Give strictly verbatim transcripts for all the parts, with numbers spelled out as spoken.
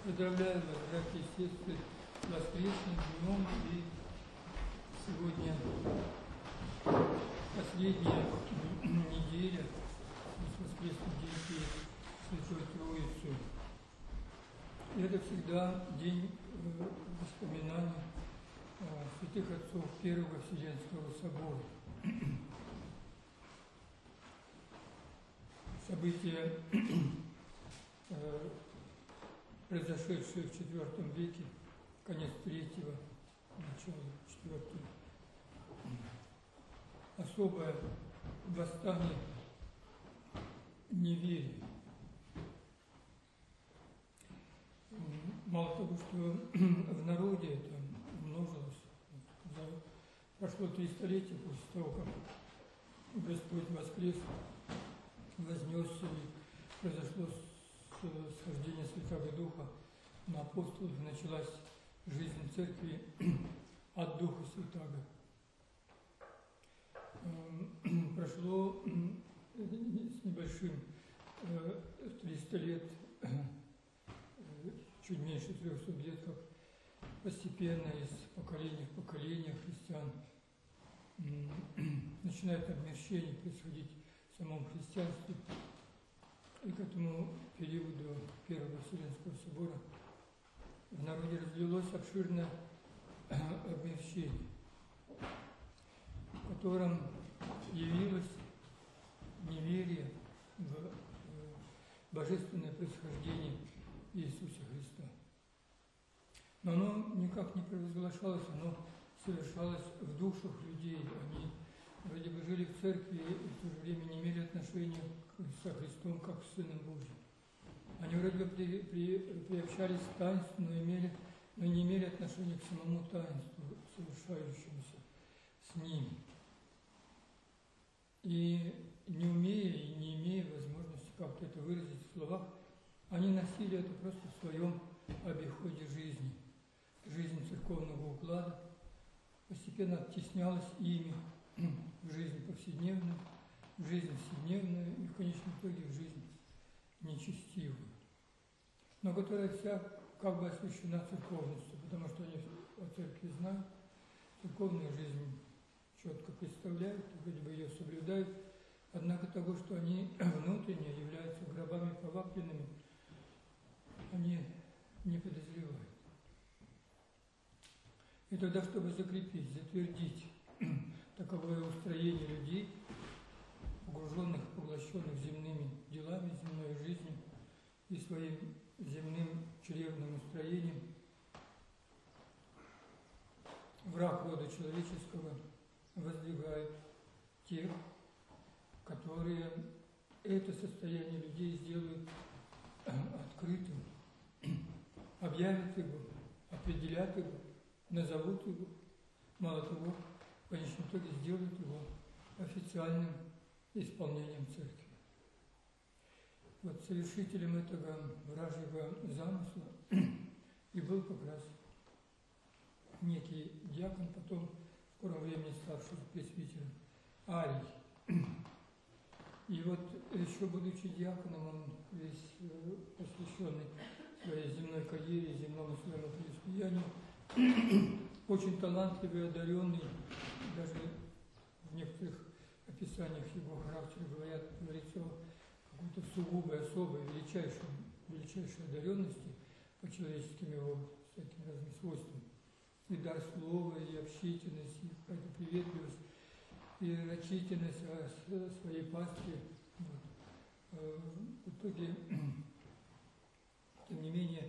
Поздравляю вас, братья и сестры, с воскресным днем, и сегодня последняя неделя, с воскресный день перед Святой Троицей. И это всегда день воспоминаний святых отцов Первого Вселенского собора. События, произошедшие в четвёртом веке, конец третьего, начало четвёртого, особое восстание неверия. Мало того, что в народе это множилось, прошло три столетия после того, как Господь воскрес, вознесся, и произошло схождение Святого Духа на апостолов, началась жизнь Церкви от Духа Святаго. Прошло с небольшим триста лет, чуть меньше трехсот лет, как постепенно из поколения в поколение христиан начинает обмерщение происходить в самом христианстве. И к этому периоду Первого Вселенского собора в народе разлилось обширное обмерщение, в котором явилось неверие в божественное происхождение Иисуса Христа. Но оно никак не провозглашалось, оно совершалось в душах людей. Они вроде бы жили в церкви и в то же время не имели отношения со Христом как с Сыном Божьим. Они вроде бы при, при, приобщались к таинству, но, имели, но не имели отношения к самому таинству, совершающемуся с ними. И не умея и не имея возможности как-то это выразить в словах, они носили это просто в своем обиходе жизни. Жизнь церковного уклада постепенно оттеснялась ими в жизнь повседневную, в жизнь вседневную и в конечном итоге в жизнь нечестивую, но которая вся как бы освящена церковностью, потому что они о церкви знают, церковную жизнь четко представляют, вроде бы ее соблюдают, однако того, что они внутренне являются гробами повакленными, они не подозревают. И тогда, чтобы закрепить, затвердить таковое устроение людей, погруженных, поглощенных земными делами, земной жизнью и своим земным чревным устроением, враг рода человеческого воздвигает тех, которые это состояние людей сделают открытым, объявят его, определят его, назовут его, мало того, в конечном итоге сделают его официальным исполнением церкви. Вот совершителем этого вражьего замысла и был как раз некий диакон, потом в скором времени ставший пресвитером, Арий. И вот еще будучи диаконом, он весь посвященный своей земной карьере, земному своему преуспеянию, очень талантливый, одаренный, даже в некоторых описаниях его характера говорят, говорится о какой-то сугубой, особой, величайшей, величайшей одаренности по человеческим его всяким разным свойствам. И дар слова, и общительность, и какая-то приветливость, и рачительность о своей пастве. Вот. В итоге, тем не менее,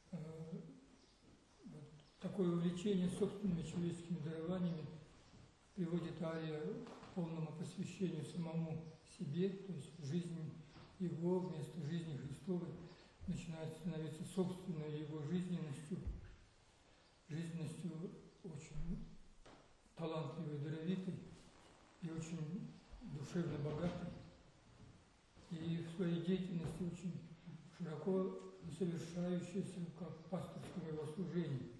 такое увлечение собственными человеческими дарованиями приводит Ария к полному посвящению самому себе, то есть жизнь его вместо жизни Христовой начинает становиться собственной его жизненностью, жизненностью очень талантливой, даровитой и очень душевно богатой, и в своей деятельности очень широко совершающейся как пасторском его служении,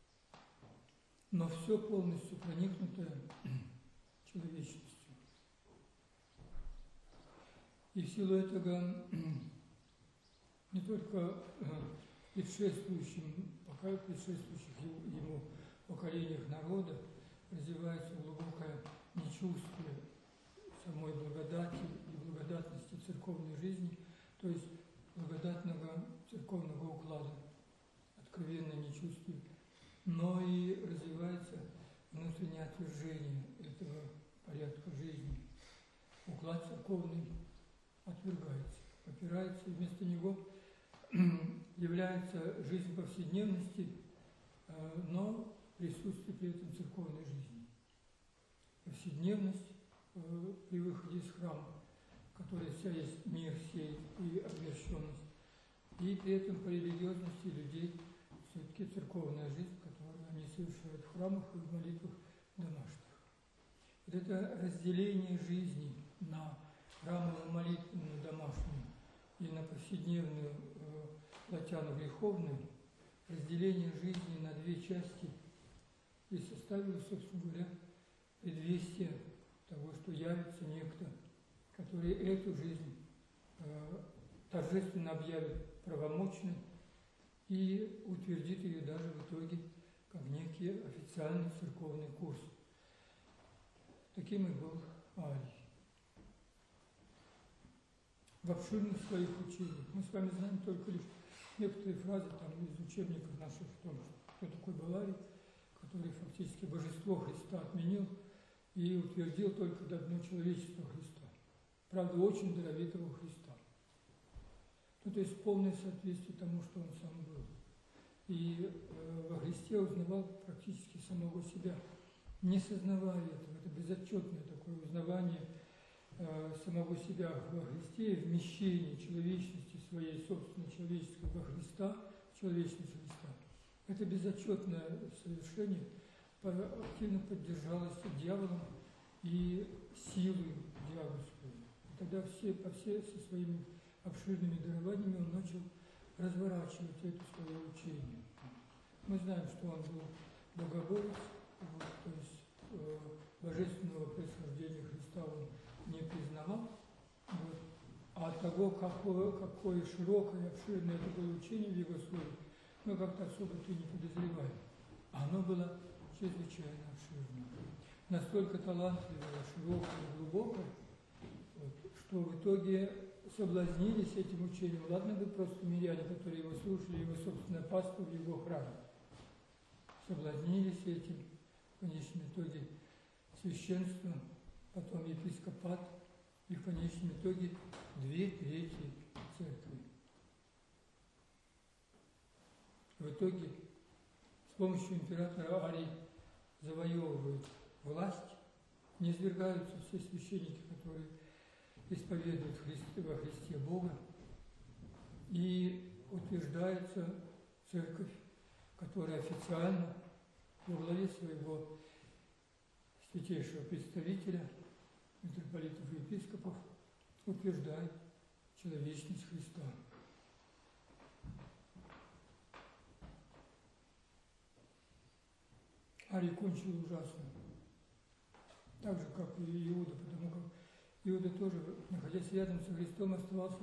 но все полностью проникнутое человечностью. И в силу этого не только предшествующим, пока предшествующих ему поколениях народа развивается глубокое нечувствие самой благодати и благодатности церковной жизни, то есть благодатного церковного уклада, откровенно не чувствует, но и развивается внутреннее отвержение этого порядка жизни. Уклад церковный отвергается, опирается, и вместо него является жизнь повседневности, но присутствие при этом церковной жизни. Повседневность при выходе из храма, которая вся есть мир сей и обращенность, и при этом по религиозности людей все-таки церковная жизнь, которую они совершают в храмах и в молитвах домашних. Вот это разделение жизни на храмовую молитву, на домашнюю и на повседневную э, плотяну греховную, разделение жизни на две части и составило, собственно говоря, предвестие того, что явится некто, который эту жизнь э, торжественно объявит правомочной и утвердит ее даже в итоге как некий официальный церковный курс. Таким и был Арий. В обширных своих учениях мы с вами знаем только лишь некоторые фразы там, из учебников наших в том, кто такой был Арий, который фактически божество Христа отменил и утвердил только до одно человечество Христа. Правда, очень даровитого Христа. Ну, то есть полное соответствие тому, что он сам был. И э, во Христе узнавал практически самого себя, не сознавая этого. Это безотчетное такое узнавание э, самого себя во Христе, вмещение человечности своей собственной человеческой во Христа, в человечность Христа. Это безотчетное совершение активно поддержалось дьяволом и силой дьявольской. И тогда все, по все со своими обширными дарованиями он начал разворачивать это свое учение. Мы знаем, что он был богоборец, вот, то есть э, божественного происхождения Христа он не признавал. Вот. А от того, какое, какое широкое и обширное это было учение в его слове, мы как-то особо-то и не подозреваем. Оно было чрезвычайно обширное, настолько талантливое, широкое и глубокое, вот, что в итоге соблазнились этим учением. Ладно бы просто миряне, которые его слушали, его собственное паство в его храме. Соблазнились этим, в конечном итоге, священство, потом епископат, и в конечном итоге две трети церкви. В итоге с помощью императора Арий завоевывают власть, низвергаются все священники, которые исповедуют Христе, во Христе Бога, и утверждается церковь, которая официально во главе своего святейшего представителя, митрополитов и епископов, утверждает человечность Христа. Арий кончил ужасно, так же, как и Иуда, потому как Иуда тоже, находясь рядом со Христом, оставался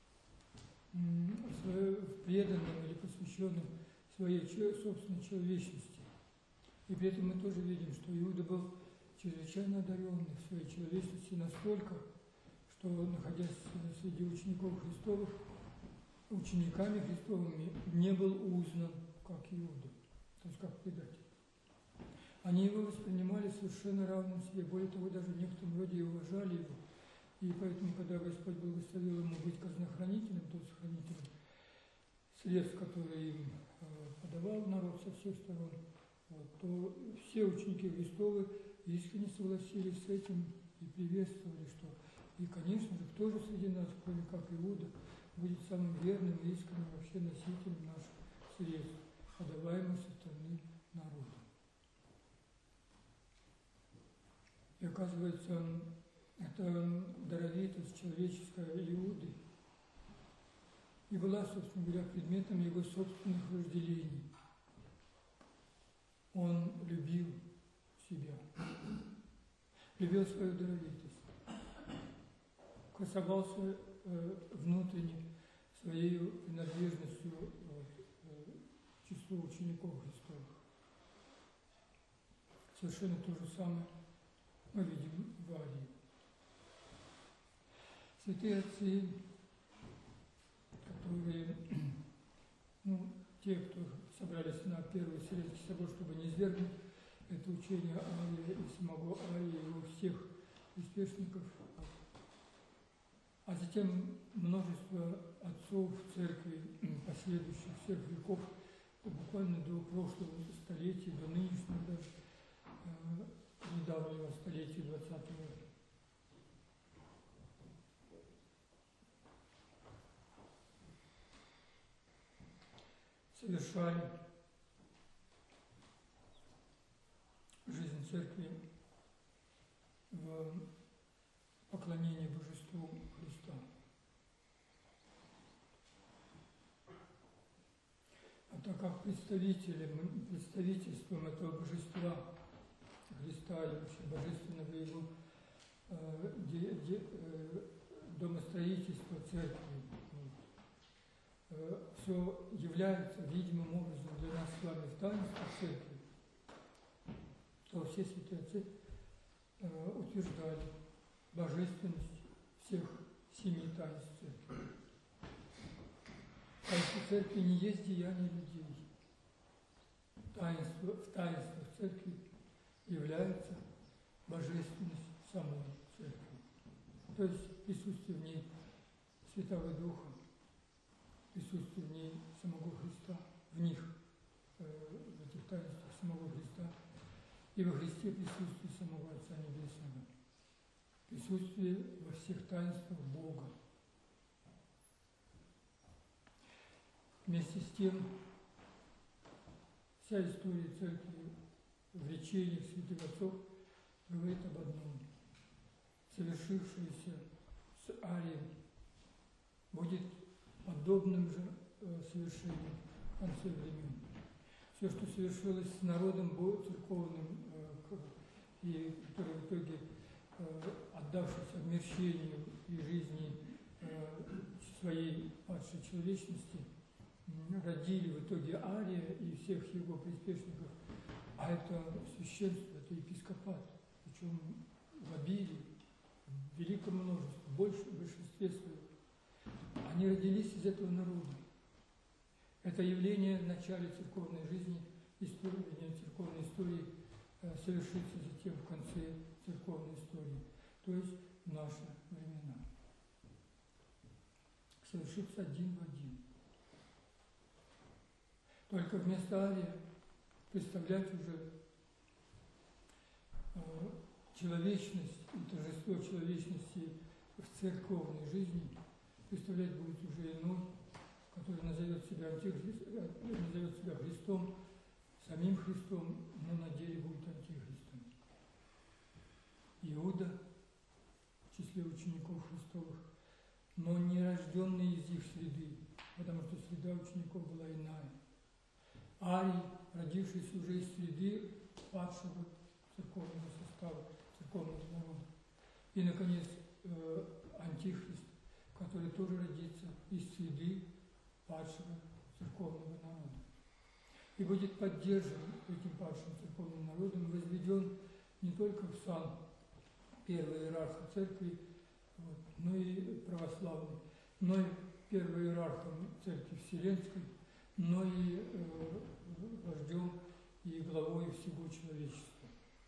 преданным или посвященным своей собственной человечности. И при этом мы тоже видим, что Иуда был чрезвычайно одаренный в своей человечности настолько, что, находясь среди учеников Христовых, учениками Христовыми не был узнан, как Иуда, то есть как предатель. Они его воспринимали совершенно равным себе, более того, даже в некотором роде и уважали его. И поэтому, когда Господь благословил ему быть казнохранителем, то есть хранителем средств, которые им э, подавал народ со всех сторон, вот, то все ученики Христовы искренне согласились с этим и приветствовали, что и, конечно же, кто же среди нас, кроме как Иуда, будет самым верным и искренним вообще носителем наших средств, подаваемых со стороны народа. И оказывается, это даровитость человеческая Иуды и была, собственно говоря, предметом его собственных вожделений. Он любил себя, любил свою даровитость, красовался э, внутренне своей принадлежностью вот, учеников Христовых. Совершенно то же самое мы видим в Арии. Святые отцы, которые, ну, те, кто собрались на Первый Вселенский собор, чтобы не свергнуть это учение Ария и самого Ария, и его всех приспешников, а затем множество отцов церкви, последующих всех веков, буквально до прошлого столетия, до нынешнего даже, э, недавнего столетия двадцатого века. Совершали жизнь церкви в поклонении Божеству Христа. А так как представителем, представительством этого Божества Христа и вообще божественного его э, де, де, э, домостроительства церкви, вот, э, все является видимым образом для нас с вами в таинстве церкви, то все святые отцы э, утверждали божественность всех семи таинств церкви. Таинство церкви не есть деяние людей. Таинство, в таинствах церкви является божественность самой церкви. То есть присутствие в ней Святого Духа, присутствие в ней самого Христа, в них, э, в этих таинствах самого Христа, и во Христе присутствие самого Отца Небесного, присутствие во всех таинствах Бога. Вместе с тем, вся история церкви в речениях святых отцов говорит об одном. Совершившееся с Арием будет подобным же э, совершением в конце времен. Все, что совершилось с народом церковным, э, и который в итоге, э, отдавшись обмерщению и жизни э, своей падшей человечности, родили в итоге Ария и всех его приспешников, а это священство, это епископат, причем в обилии, в великом множестве, больше в большинстве своем. Они родились из этого народа. Это явление в начале церковной жизни, истории, церковной истории совершится затем в конце церковной истории, то есть в наши времена. Совершится один в один. Только вместо Ария представлять уже э, человечность и торжество человечности в церковной жизни представлять будет уже иной, который назовет себя антихристом, назовет себя Христом, самим Христом, но на деле будет антихристом. Иуда в числе учеников Христовых, но не рожденный из их среды, потому что среда учеников была иная. Арий, родившийся уже из среды падшего церковного состава, церковного народа. И, наконец, э, Антихрист, который тоже родится из среды падшего церковного народа. И будет поддержан этим падшим церковным народом, возведен не только в сан первого иерарха церкви, вот, но и православный, но и первым иерархом церкви Вселенской, но и э, вождем и главой всего человечества.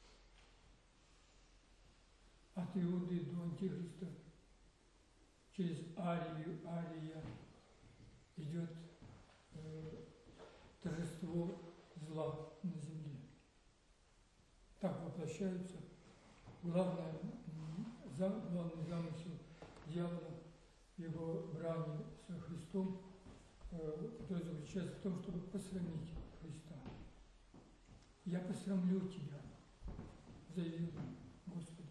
От Иуды до Антихриста через Арию, Ария идет э, торжество зла на земле. Так воплощается главное, зам, главный замысел дьявола, его брани со Христом, который заключается в том, чтобы посрамить Христа. «Я посрамлю тебя», заявил Господь,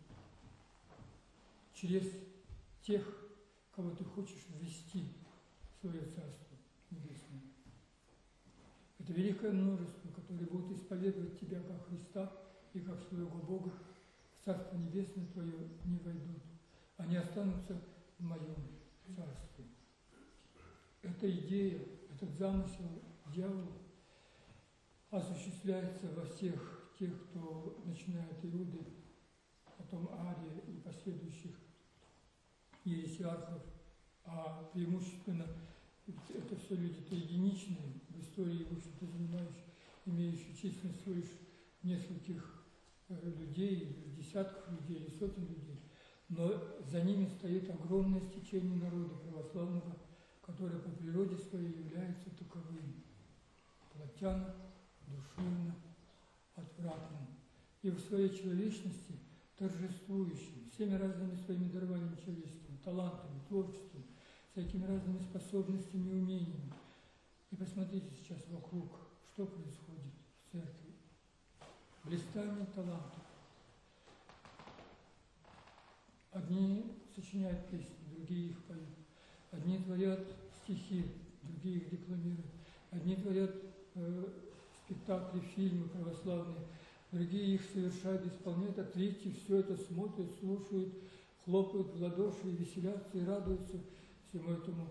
через тех, кого ты хочешь ввести в свое Царство Небесное. Это великое множество, которые будут исповедовать тебя как Христа и как своего Бога, в Царство Небесное твое не войдут. Они останутся в моем Царстве. Эта идея, этот замысел дьявола осуществляется во всех тех, кто начинает Иуды, потом Ария и последующих ересиархов, а преимущественно это все люди-то единичные, в истории, в общем-то, занимающие, имеющие численность всего лишь нескольких людей, десятков людей или сотен людей, но за ними стоит огромное стечение народа православного, которое по природе своей является таковым, плотяно, душевно, отвратным, и в своей человечности торжествующим, всеми разными своими дарованиями человеческими, талантами, творчеством, всякими разными способностями и умениями. И посмотрите сейчас вокруг, что происходит в церкви. Блистание талантов. Одни сочиняют песни, другие их поют. Одни творят стихи, другие их декламируют. Одни творят э, спектакли, фильмы православные, другие их совершают, исполняют, а третьи все это смотрят, слушают, хлопают в ладоши и веселятся, и радуются всему этому,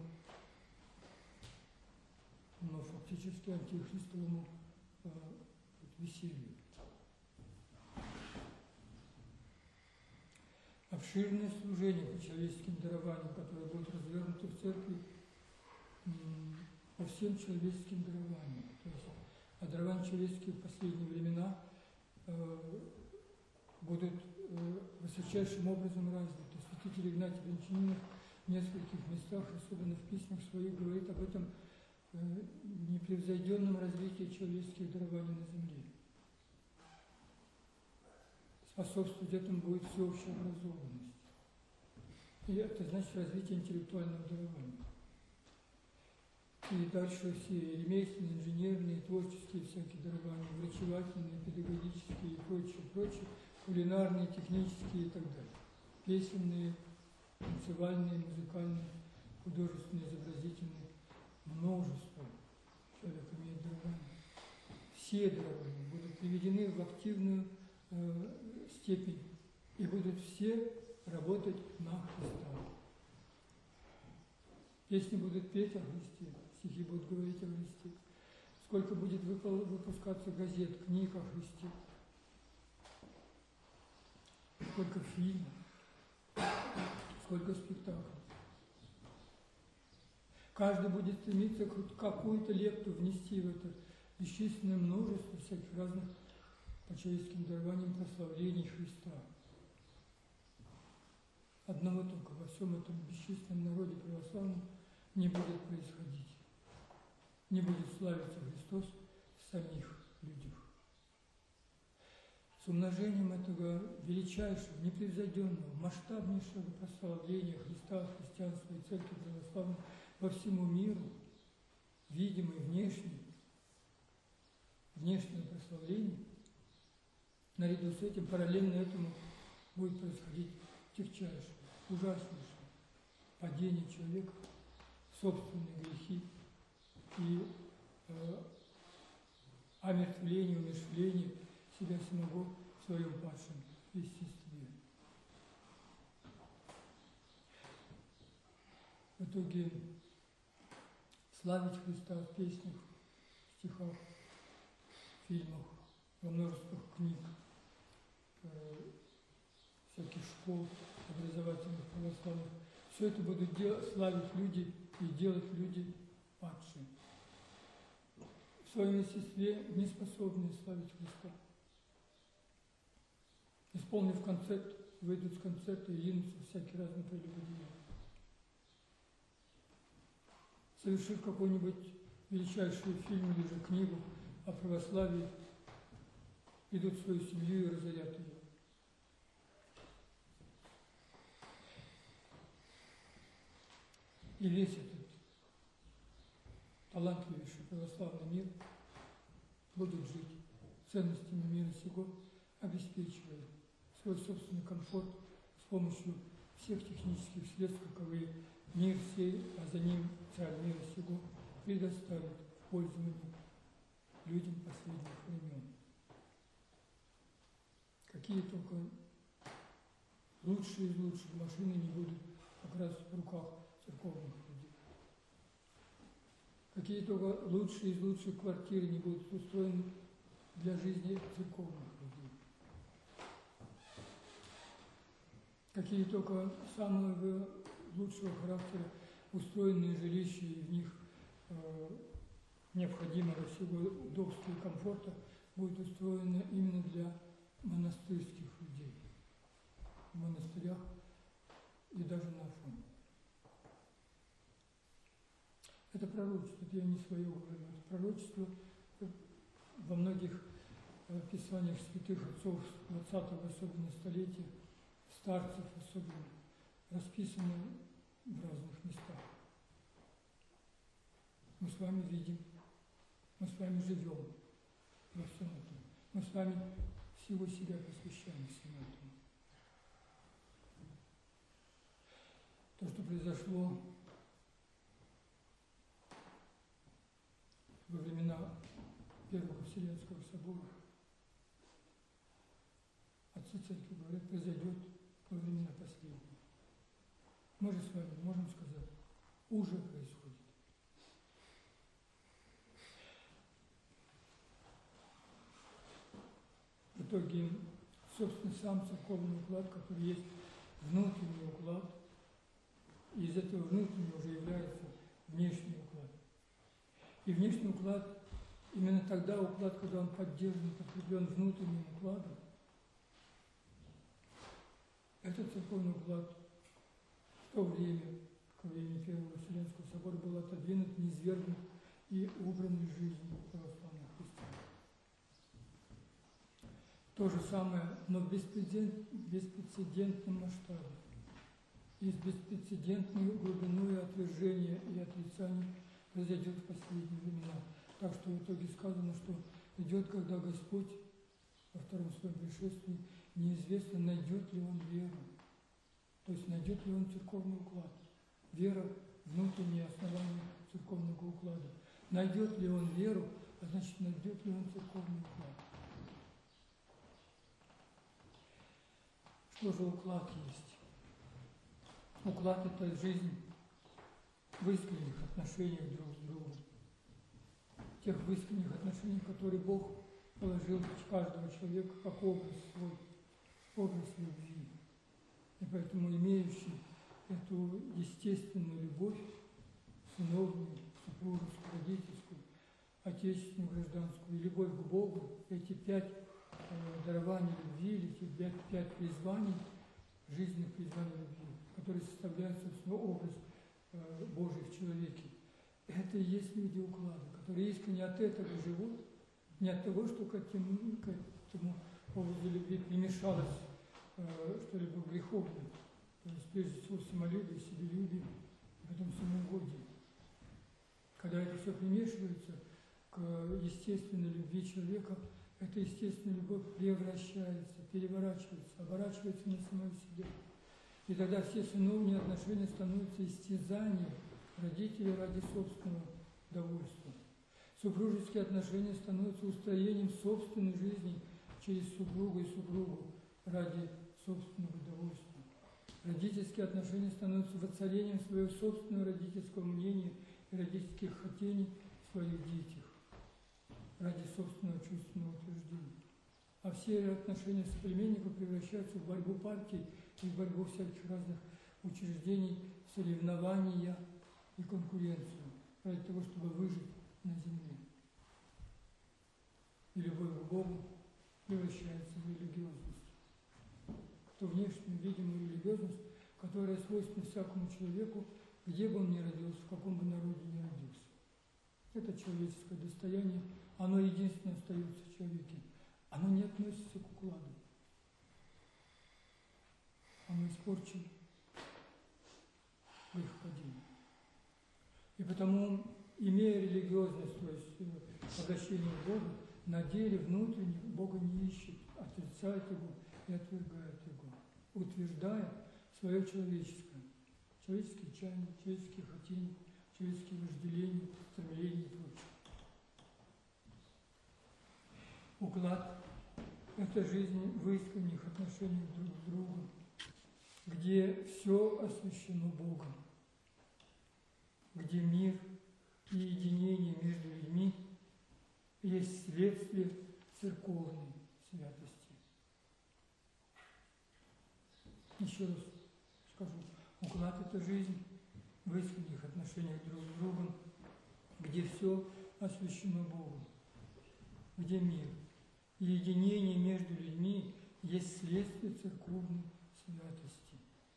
но фактически антихристовому э, веселью. Обширное служение по человеческим дарованиям, которое будет развернуто в церкви по всем человеческим дарованиям. То есть, а дарования человеческие в последние времена э, будут э, высочайшим образом развиты. Святитель Игнатий Брянчанинов в нескольких местах, особенно в письмах своих, говорит об этом э, непревзойденном развитии человеческих дарований на земле. Способствовать этому будет всеобщая образованность. И это значит развитие интеллектуального дарования. И дальше все ремесленные, инженерные, творческие всякие дарования, врачевательные, педагогические и прочее, прочее, кулинарные, технические и так далее. Песенные, танцевальные, музыкальные, художественные, изобразительные. Множество человек имеет дарования. Все дарования будут приведены в активную э, степень и будут все работать на Христа. Песни будут петь о Христе, стихи будут говорить о Христе. Сколько будет выпускаться газет, книг о Христе. Сколько фильмов, сколько спектаклей. Каждый будет стремиться какую-то лепту внести в это бесчисленное множество всяких разных по человеческим дарованиям прославлений Христа. Одного только во всем этом бесчисленном народе православном не будет происходить. Не будет славиться Христос в самих людях. С умножением этого величайшего, непревзойденного, масштабнейшего прославления Христа, христианства и церкви православной по всему миру, видимое внешнее, внешнее прославление, наряду с этим, параллельно этому будет происходить тягчайшее, ужаснейшее падение человека в собственные грехи и э, омертвление, умерщвление себя самого в своем падшем естестве. В итоге славить Христа в песнях, стихах, фильмах, во множествах книг, э, всяких школ образовательных, православных. Все это будут дел- славить люди и делать люди падшие. В своем естестве не способны славить Христа. Исполнив концерт, выйдут с концерта и ринутся всякие разные прелюбодеяния. Совершив какой-нибудь величайший фильм или же книгу о православии, идут в свою семью и разорят ее. И весь этот талантливейший православный мир будут жить ценностями мира сего, обеспечивая свой собственный комфорт с помощью всех технических средств, каковые мир сей, а за ним царь мира сего, предоставит в пользование людям последних времен. Какие только лучшие из лучших машины не будут как раз в руках церковных людей. Какие только лучшие из лучших квартиры не будут устроены для жизни церковных людей. Какие только самые лучшего характера устроенные жилища, и в них э, необходимого всего удобства и комфорта будет устроено именно для монастырских людей. В монастырях и даже на Афоне. Это пророчество, это я не свое говорю, это пророчество во многих э, писаниях святых отцов двадцатого особенно столетия, старцев особенно, расписано в разных местах. Мы с вами видим, мы с вами живем во всем этом. Мы с вами всего себя посвящаем всему этому. То, что произошло во времена Первого Вселенского собора, отцы церкви говорят, произойдет во времена последние. Мы же с вами можем сказать, уже происходит. В итоге, собственно, сам церковный уклад, который есть внутренний уклад, и из этого внутреннего уже является внешний уклад. И внешний уклад, именно тогда уклад, когда он поддержан, подкреплен внутренним укладом, этот церковный уклад в то время, во время Первого Вселенского собора, был отодвинут, низвергнут и убран из жизни православных христиан. То же самое, но в беспрецедентном масштабе и с беспрецедентной глубиной отвержения и отрицания произойдет в последние времена. Так что в итоге сказано, что идет, когда Господь во втором своем пришествии, неизвестно, найдет ли Он веру. То есть найдет ли Он церковный уклад. Вера – внутреннее основание церковного уклада. Найдет ли Он веру, а значит, найдет ли Он церковный уклад. Что же уклад есть? Уклад – это жизнь в искренних отношениях друг с другом. Тех в искренних отношениях, которые Бог положил в каждого человека как образ свой, образ любви. И поэтому имеющий эту естественную любовь, сыновнюю, супружескую, родительскую, отечественную, гражданскую, и любовь к Богу, эти пять э, дарований любви, или эти пять, пять призваний, жизненных призваний любви, которые составляют, собственно, образ э, Божий в человеке. Это и есть люди уклада, которые искренне от этого живут, не от того, что к этому, к этому образу любви примешалось э, что-либо греховное, то есть прежде всего самолюбие, себелюбие, и потом самоугодие. Когда это все примешивается к естественной любви человека, эта естественная любовь превращается, переворачивается, оборачивается на самой себе. И тогда все сыновние отношения становятся истязанием родителей ради собственного довольства. Супружеские отношения становятся устроением собственной жизни через супруга и супругу ради собственного удовольствия. Родительские отношения становятся воцарением своего собственного родительского мнения и родительских хотений в своих детях ради собственного чувственного утверждения. А все отношения соплеменников превращаются в борьбу партий и в борьбу всяких разных учреждений, соревнования и конкуренцию ради того, чтобы выжить на земле. И любовь к Богу превращается в религиозность. В ту внешнюю видимую религиозность, которая свойственна всякому человеку, где бы он ни родился, в каком бы народе ни родился. Это человеческое достояние, оно единственное остается в человеке. Оно не относится к укладу. Оно испорчено грехопадением. И потому, имея религиозность, то есть обращение к Богу, на деле внутренне Бога не ищет, отрицает Его и отвергает Его, утверждая свое человеческое, человеческие чаяния, человеческие хотения, человеческие вожделения, стремления и прочее. Уклад – это жизнь в искренних отношениях друг с другом, где все освящено Богом, где мир и единение между людьми есть следствие церковной святости. Еще раз скажу, уклад – это жизнь в искренних отношениях друг с другом, где все освящено Богом, где мир и единение между людьми есть следствие церковной святости.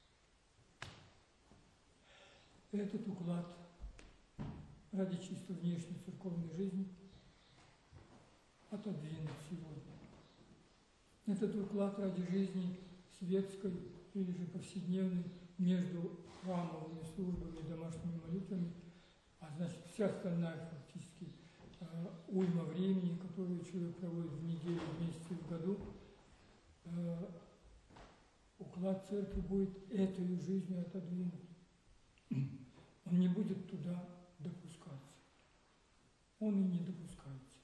Этот уклад ради чисто внешней церковной жизни отодвинут сегодня. Этот уклад ради жизни светской или же повседневной между храмовыми службами и домашними молитвами, а значит вся остальная фактически э, уйма времени, которую человек проводит в неделю, в месяц и в году, э, уклад церкви будет этой жизнью отодвинут. Он не будет туда допускаться. Он и не допускается.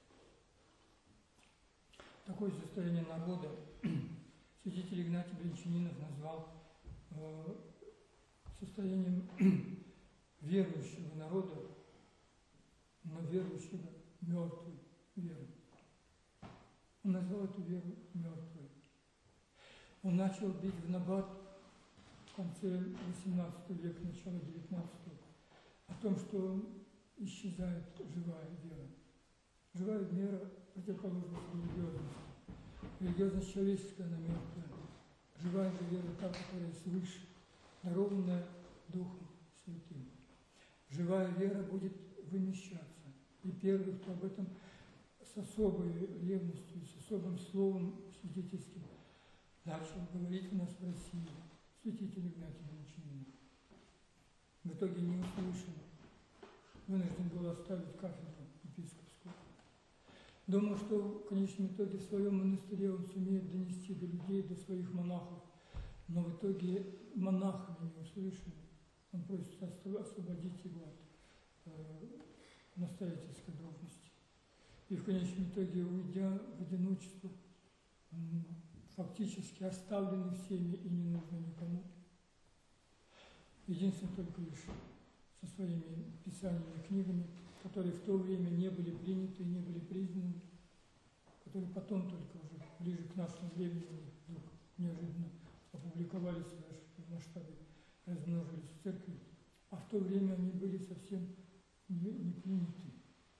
Такое состояние народа святитель Игнатий Брянчанинов назвал э, состоянием верующего народа, но верующего мертвой верой. Он назвал эту веру мертвой. Он начал бить в набат в конце восемнадцатого века, начало девятнадцатого, о том, что исчезает живая вера. Живая вера противоположность религиозности. Религиозность человеческая, она мертвая. Живая же вера та, которая свыше, дарованная Духом Святым. Живая вера будет вымещаться. И первый, кто об этом с особой ревностью, с особым словом святительским начал говорить у нас в России, святитель Игнатий Брянчанинов. В итоге не услышал. Вынужден был оставить кафедру епископскую. Думал, что в конечном итоге в своем монастыре он сумеет донести до людей, до своих монахов. Но в итоге монахами не услышали. Он просит освободить его от э, настоятельской должности. И в конечном итоге, уйдя в одиночество, он фактически оставленный всеми и не нужно никому. Единственное, только лишь со своими писаниями, книгами, которые в то время не были приняты и не были признаны, которые потом только уже ближе к нашему времени вдруг неожиданно опубликовались в масштабе, размножились в церкви, а в то время они были совсем не, не приняты.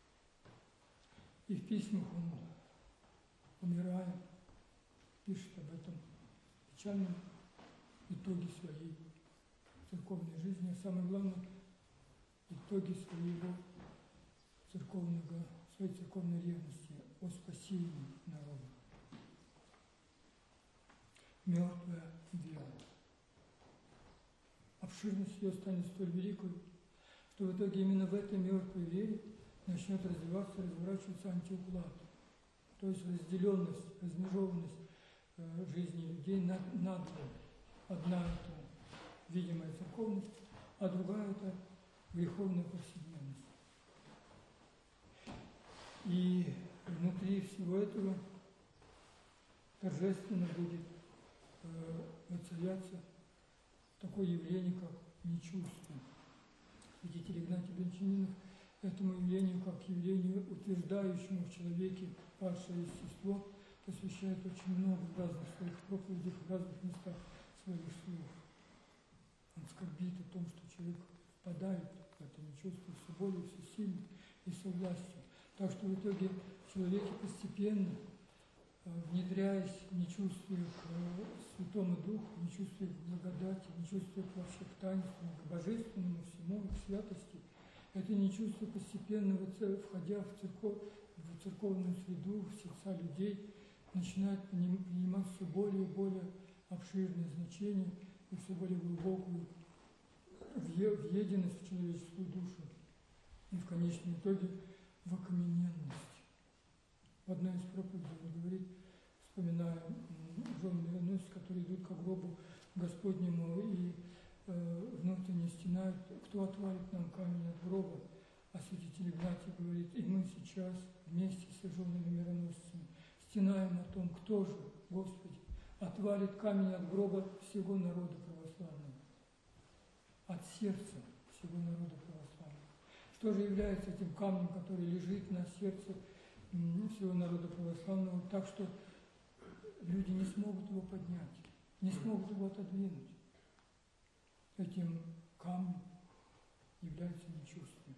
И в письмах он, умирая, пишет об этом печальном итоге своей церковной жизни, а самое главное, итоги своего церковного, своей церковной ревности о спасении народа. Мертвая вера. Обширность ее станет столь великой, что в итоге именно в этой мертвой вере начнет развиваться, разворачиваться антиуклад, то есть разделенность, размежованность э, жизни людей на, на две. Одна – это видимая церковность, а другая – это греховная повседневность. И внутри всего этого торжественно будет э, воцаряться такое явление, как нечувствие. Святитель Игнатий Брянчанинов этому явлению, как явлению, утверждающему в человеке падшее естество, посвящает очень много в разных своих проповедях, в разных местах своих слов. Он скорбит о том, что человек впадает в это нечувствие все более, все сильнее и со властью. Так что в итоге в человеке постепенно, внедряясь в нечувствие к Святому Духу, нечувствие к благодати, нечувствие к вообще к таинству, к божественному всему, к святости, это нечувствие постепенно, входя в, церковь, в церковную среду, в сердца людей, начинает принимать все более и более обширное значение и все более глубокую въеденность в человеческую душу и в конечном итоге в окамененность. В одной из проповедей он говорит, вспоминая жен мироносец, которые идут к гробу Господнему и э, внутренне стенают, кто отвалит нам камень от гроба. А святитель Игнатий говорит, и мы сейчас вместе с женами мироносцами стенаем о том, кто же, Господи, отвалит камень от гроба всего народа православного, от сердца всего народа православного. Что же является этим камнем, который лежит на сердце всего народа православного, так что люди не смогут его поднять, не смогут его отодвинуть. Этим камнем является нечувствие.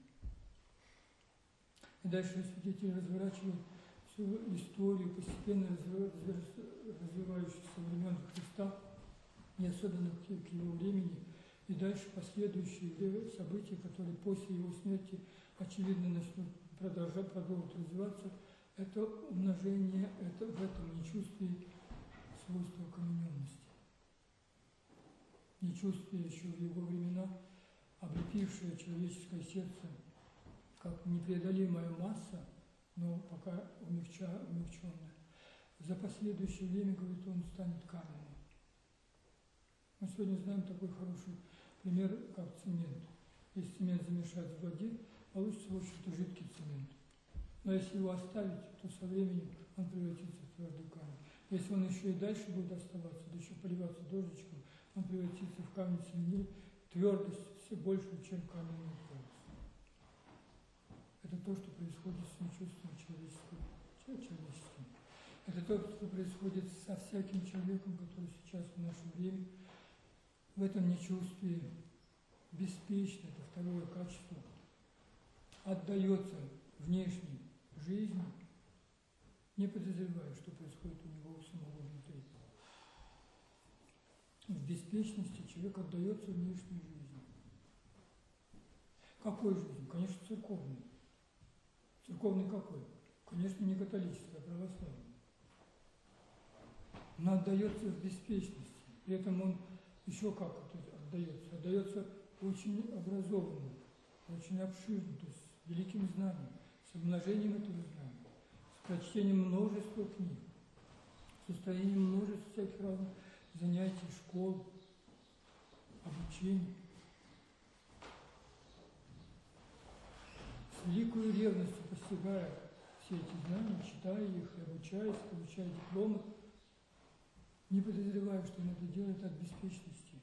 И дальше святитель разворачивает всю историю постепенно развивающихся времен Христа, и особенно к его времени, и дальше последующие события, которые после его смерти, очевидно, начнут продолжать, продолжать развиваться, это умножение это, в этом нечувствии свойства окамененности. Нечувствие еще в его времена, облепившее человеческое сердце, как непреодолимая масса, но пока умягча, умягченная. За последующее время, говорит, он станет каменным. Мы сегодня знаем такой хороший пример, как цемент. Если цемент замешать в воде, получится, в общем-то, жидкий цемент. Но если его оставить, то со временем он превратится в твердый камень. Если он еще и дальше будет оставаться, да еще поливаться дождичком, он превратится в камень сильнее, твердость все больше, чем каменная твердость. Это то, что происходит с нечувствием человеческим. человеческим. Это то, что происходит со всяким человеком, который сейчас в наше время в этом нечувствии беспечно, это второе качество, отдается внешней жизни, не подозревая, что происходит у него у самого внутри. В беспечности человек отдается внешней жизни. Какой жизни? Конечно, церковной. Церковный какой? Конечно, не католический, а православный. Но отдается в беспечности. При этом он еще как это отдается? Отдается очень образованным, очень обширным, то есть с великим знанием, с умножением этого знания, с прочтением множества книг, с устроением множества всяких разных занятий, школ, обучений. С великой ревностью постигая все эти знания, читая их, обучаясь, получая дипломы, не подозревая, что он это делает от беспечности.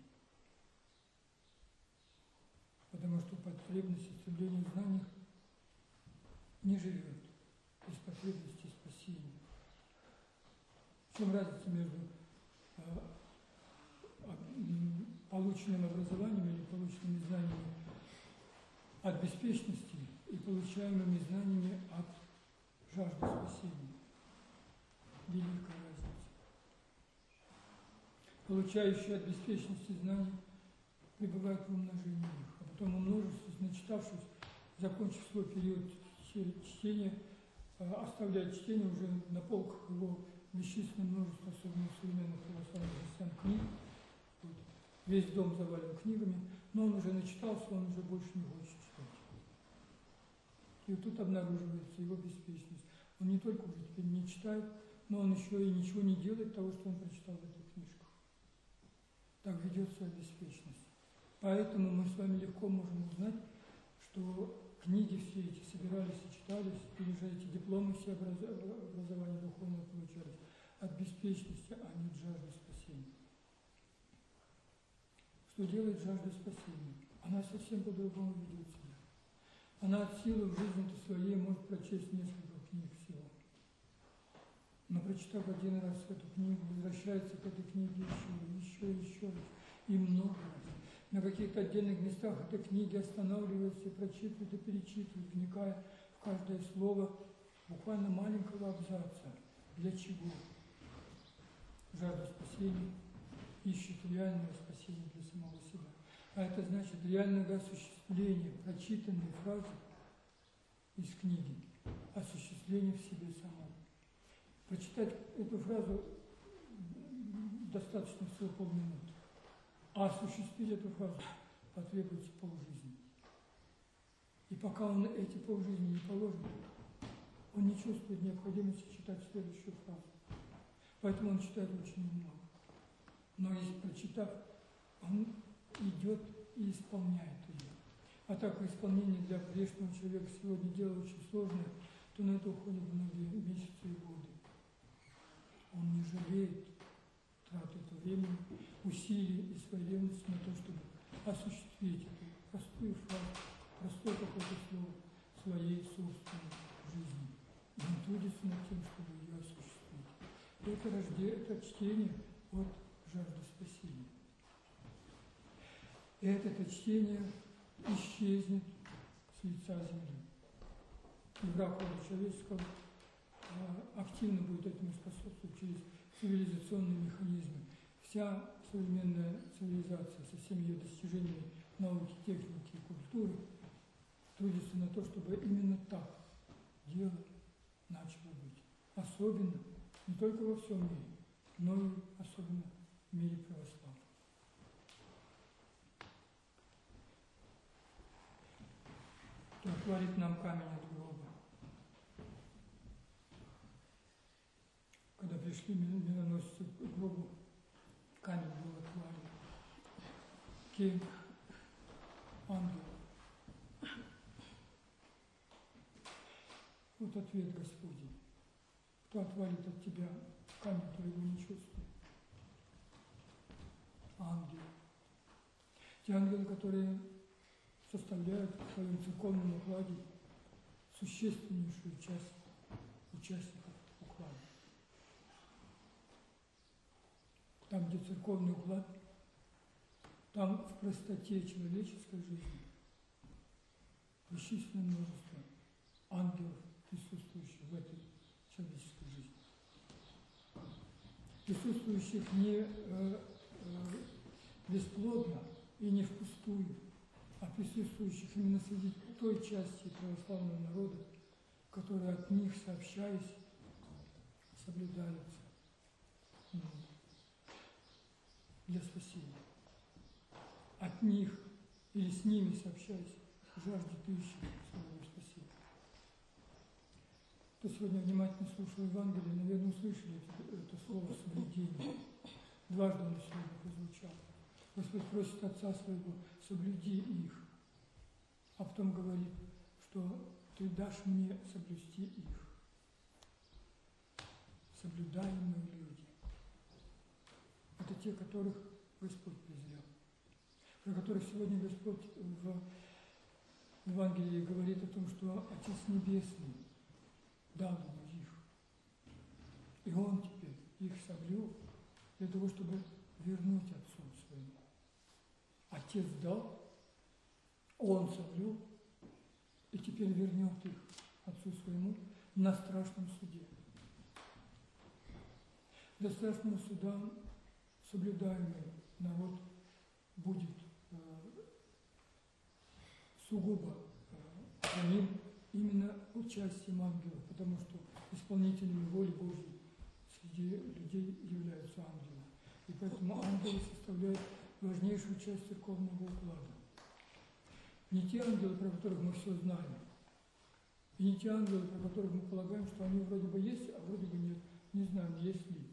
Потому что потребность и стремление в знаниях не живет без потребности спасения. В чем разница между э, полученным образованием или полученными знаниями от беспечности и получаемыми знаниями от жажды спасения? Великая разница. Получающие от беспечности знания пребывают в умножении их, а потом, умножившись, начитавшись, закончив свой период чтения, оставляет чтение уже на полках его бесчисленное множество, особенно современных православных христиан, книг. Вот. Весь дом завален книгами, но он уже начитался, он уже больше не хочет читать. И вот тут обнаруживается его беспечность. Он не только уже теперь не читает, но он еще и ничего не делает того, что он прочитал в этих книжках. Так ведет себя беспечность. Поэтому мы с вами легко можем узнать, что книги все эти собирались и читались, или же эти дипломы все образования духовного получались от беспечности, а не от жажды спасения. Что делает жажда спасения? Она совсем по-другому ведет себя. Она от силы в жизни-то своей может прочесть несколько книг всего. Но прочитав один раз эту книгу, возвращается к этой книге еще, еще, еще раз, и много раз. На каких-то отдельных местах этой книги останавливается, прочитывает и перечитывает, вникая в каждое слово буквально маленького абзаца. Для чего? Жажда спасения ищет реальное спасение для самого себя. А это значит реальное осуществление прочитанной фразы из книги, осуществление в себе самом. Прочитать эту фразу достаточно всего полминуты. А осуществить эту фразу потребуется полжизни. И пока он эти полжизни не положит, он не чувствует необходимости читать следующую фразу. Поэтому он читает очень много. Но если прочитав, он идет и исполняет ее. А так как исполнение для грешного человека сегодня дело очень сложное, то на это уходят многие месяцы и годы. Он не жалеет траты этого времени, усилий и своей ревности на то, чтобы осуществить эту простую фразу, простое какое-то слово своей собственной жизни. трудится над тем, чтобы ее осуществить. Это, рожде... это чтение от жажды спасения. И это чтение исчезнет с лица земли. И враг рода человеческого активно будет этому способствовать через цивилизационные механизмы. Вся современная цивилизация со всеми ее достижениями науки, техники и культуры трудится на то, чтобы именно так дело начало быть. Особенно, не только во всем мире, но и особенно в мире православном. Кто отвалит нам камень от гроба. Когда пришли мироносцы к гробу, камень был отвален. Кем? Ангел. Вот ответ Господень. Кто отвалит от тебя камень, то его не чувствует? Ангелы. Те ангелы, которые составляют в своем церковном укладе существеннейшую часть участников уклада. Там, где церковный уклад, там в простоте человеческой жизни бесчисленное множество ангелов, присутствующих в этой человеческой жизни. Присутствующих не э, э, бесплодно и не впустую, а присутствующих именно среди той части православного народа, которая от них, сообщаясь, соблюдается для спасения. От них или с ними, сообщаясь, жаждет ищет своего спасения. Кто сегодня внимательно слушал Евангелие, наверное, услышали это, это слово «соблюдение». Дважды оно сегодня прозвучало. Господь просит Отца Своего: соблюди их. А потом говорит, что ты дашь мне соблюсти их. Соблюдаемые люди. Это те, которых Господь презрел. Про которых сегодня Господь в Евангелии говорит о том, что Отец Небесный дал ему их. И Он теперь их соблюл для того, чтобы вернуть Отцу Своему. Отец дал, Он соблюл, и теперь вернет их Отцу Своему на страшном суде. До страшного суда соблюдаемый народ будет э, сугубо э, храним именно участием ангелов, потому что исполнителями воли Божьей среди людей являются ангелы. И поэтому ангелы составляют важнейшую часть церковного уклада. Не те ангелы, про которых мы все знаем, и не те ангелы, про которых мы полагаем, что они вроде бы есть, а вроде бы нет. Не знаем, есть ли.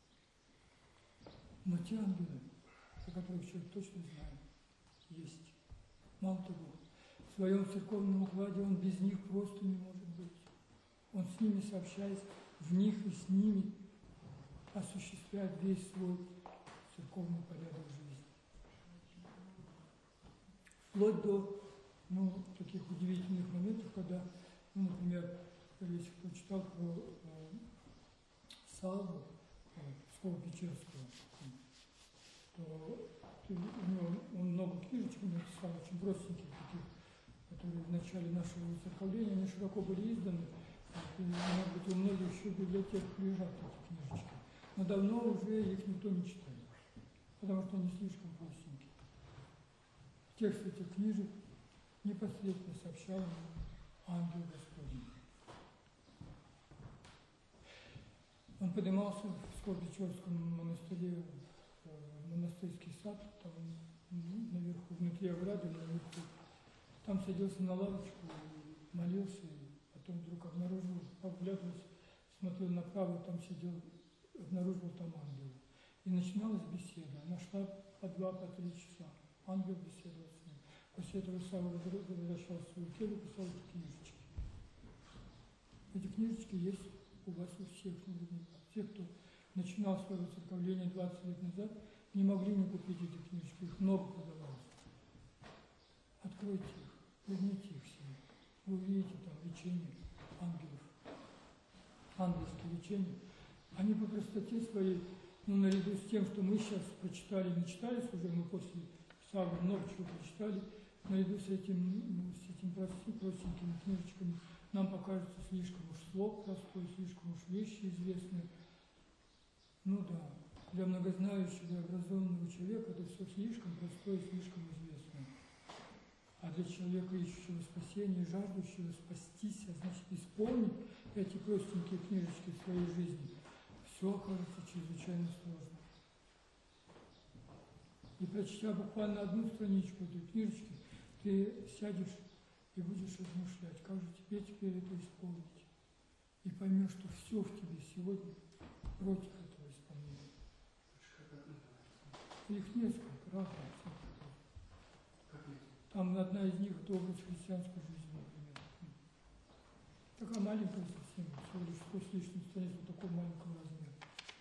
Но те ангелы, о которых человек точно знает, есть. Мало того, в своем церковном укладе он без них просто не может быть. Он с ними, сообщаясь, в них и с ними осуществляет весь свой церковный порядок жизни. Вплоть до ну, таких удивительных моментов, когда, ну, например, если кто читал про э, Савву, э, Псково-Печерского, то у него, он много книжечек написал, очень простеньких таких, которые в начале нашего церковления, они широко были изданы, и, может быть, у многих еще в библиотеках лежат эти книжечки. Но давно уже их никто не читает, потому что они слишком простенькие. Текст этих книжек непосредственно сообщал нам ангел Господень. Он поднимался в Псково-Печерском монастыре, в монастырский сад, там наверху, внутри ограды, наверху. Там садился на лавочку, молился, и потом вдруг обнаружил, оглядывался, смотрел направо, там сидел, обнаружил там ангела. И начиналась беседа. Она шла по два, по три часа. Ангел беседовал с ним. После этого Савва возвращался в свою келью, писал эти книжечки. Эти книжечки есть у вас у всех наверняка. Те, кто начинал свое церковление двадцать лет назад, не могли не купить эти книжки, их много продавалось. Откройте их, верните их себе. Вы увидите там лечение ангелов. ангельские учения, они по простоте своей, ну, наряду с тем, что мы сейчас прочитали, начитались уже, мы после Саввы много чего прочитали, наряду с этим, ну, с этим простенькими книжечками, нам покажется слишком уж слог простой, слишком уж вещи известные. Ну да, для многознающего и образованного человека это все слишком простое, слишком известное. А для человека, ищущего спасения, жаждущего спастись, а значит исполнить эти простенькие книжечки в своей жизни, все окажется чрезвычайно сложно. И прочтя буквально одну страничку этой книжечки, ты сядешь и будешь размышлять, как же тебе теперь это исполнить. И поймешь, что все в тебе сегодня против этого исполнения. Их несколько разных. Там одна из них – это образ христианской жизни, например. Такая маленькая совсем, всего лишь сто с лишним страниц вот такого маленького размера.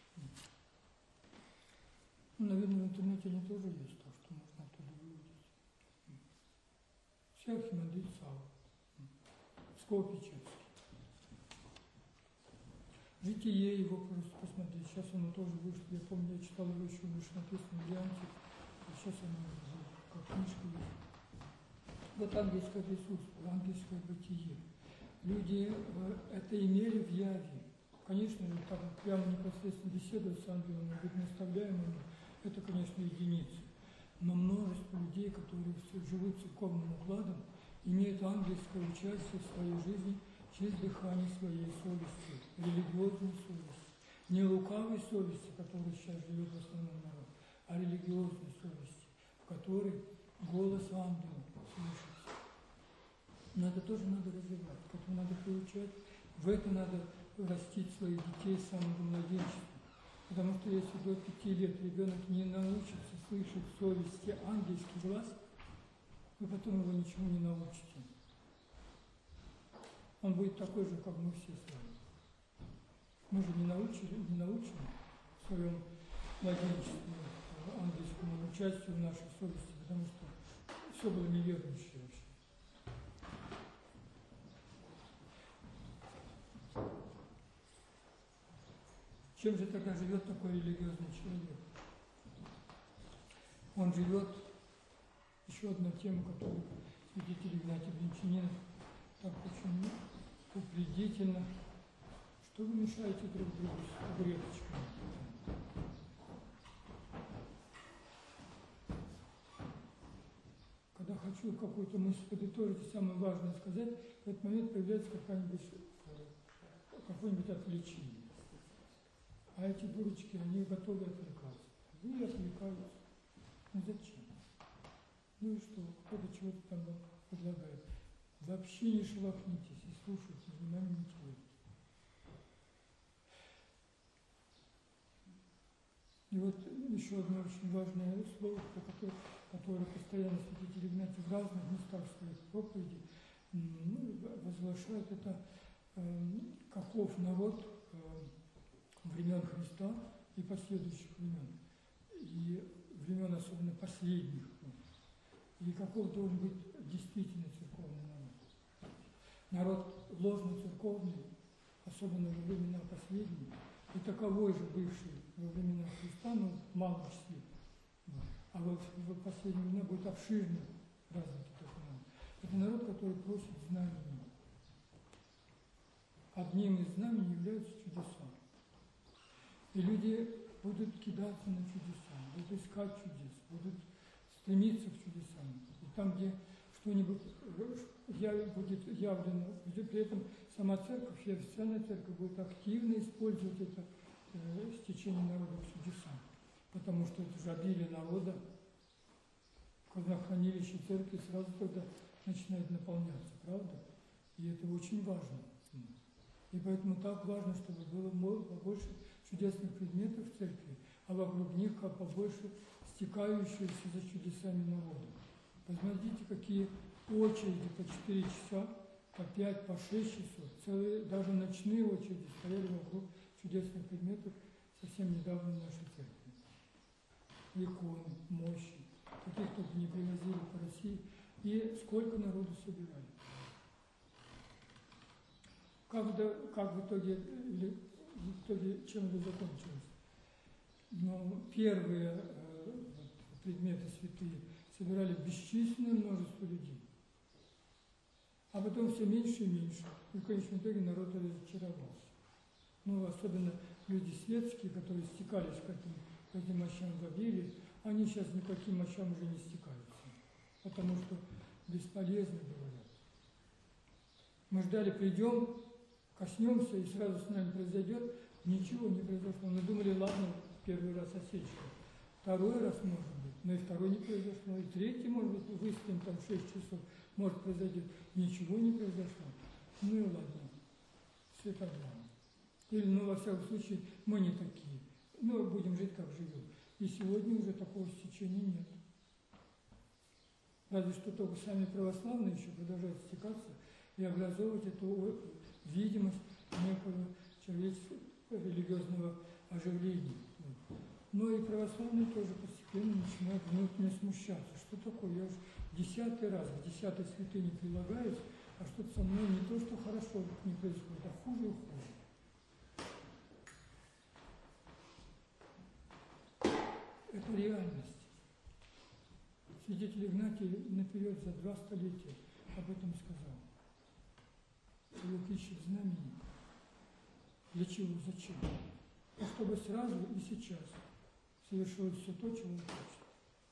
Ну, наверное, в интернете они тоже есть, то, что можно оттуда выводить. Архимандрит Савва, Псково-Печерский. Житие его просто посмотреть. Сейчас оно тоже вышло. Я помню, я читал его еще в вышенаписанном варианте, а сейчас оно уже как книжка есть. Вот ангельское присутствие, ангельское бытие. Люди э, это имели в яви. Конечно же, так прямо непосредственно беседовать с ангелом, быть наставляемым, это, конечно, единицы. Но множество людей, которые живут церковным укладом, имеют ангельское участие в своей жизни через дыхание своей совести, религиозной совести. Не лукавой совести, которой сейчас живет в основном народ, а религиозной совести, в которой голос ангела слышится. Но это тоже надо развивать, к этому надо приучать, в это надо растить своих детей с самого младенчества. Потому что если до пяти лет ребенок не научится слышать в совести ангельский глаз, вы потом его ничему не научите. Он будет такой же, как мы все с вами. Мы же не научили, не научены в своем младенчестве ангельскому участию в нашей совести, потому что все было неверующее вообще. Чем же тогда живет такой религиозный человек? Он живет, еще одна тема, которую святитель Игнатий Бринчанинов так очень упредительно, что вы мешаете друг другу с табуреточками. Когда хочу какую-то мысль подытожить и самое важное сказать, в этот момент появляется какая-нибудь, какое-нибудь отвлечение. А эти дурочки, они готовы отвлекаться. Вы отвлекаетесь. Ну зачем? Ну и что? Кто-то чего-то там вам предлагает. Вообще не шелохнитесь и слушайте, внимание не теряйте. И вот еще одно очень важное слово, которое, которое постоянно святитель Игнатий в разных местах своих проповедей возглашает, это э, каков народ э, времен Христа и последующих времен, и времен особенно последних, и каков должен быть действительно церковный народ. Народ ложно-церковный, особенно во времена последних, и таковой же бывший во времена Христа, но в малом числе, а вот в последние времена будет обширно развитый такой народ. Это народ, который просит знаний. Одним из знаний являются чудеса. И люди будут кидаться на чудеса, будут искать чудес, будут стремиться к чудесам. И там, где что-нибудь будет явлено, при этом сама церковь, и официальная церковь будет активно использовать это э, стечение народа к чудесам. Потому что это же обилие народа, когда хранилище церкви сразу тогда начинает наполняться, правда? И это очень важно. И поэтому так важно, чтобы было побольше чудесных предметов в церкви, а вокруг них как побольше стекающихся за чудесами народа. Посмотрите, какие очереди по четыре часа, по пять, по шесть часов, целые, даже ночные очереди стояли вокруг чудесных предметов совсем недавно в нашей церкви. Иконы, мощи, каких только не привозили по России, и сколько народу собирали. Как, до, как в итоге, или, в итоге чем это закончилось? Ну, первые э, предметы святые собирали бесчисленное множество людей. А потом все меньше и меньше. И в конечном итоге народ разочаровался. Ну, особенно люди светские, которые стекались к этим, к этим мощам в обилии, они сейчас никаким мощам уже не стекаются. Потому что бесполезно, говорят. Мы ждали, придем, коснемся, и сразу с нами произойдет. Ничего не произошло. Мы думали, ладно, первый раз осечка. Второй раз может быть, но и второй не произошло. И третий, может быть, выстоим там шесть часов, может произойдет. Ничего не произошло. Ну и ладно, все так ладно. Или, ну, во всяком случае, мы не такие. Ну, будем жить, как живем. И сегодня уже такого стечения нет. Разве что только сами православные еще продолжают стекаться и образовывать эту видимость некого человеческого религиозного оживления. Но и православные тоже постепенно начинают внутренне смущаться. Что такое? Я уже десятый раз к десятой святыне прилагаюсь, а что-то со мной не то, что хорошо не происходит, а хуже и хуже. Это реальность. Святитель Игнатий наперед за два столетия об этом сказал. Человек ищет знамения. Для чего? Зачем? А чтобы сразу и сейчас совершилось все то, чего он хочет.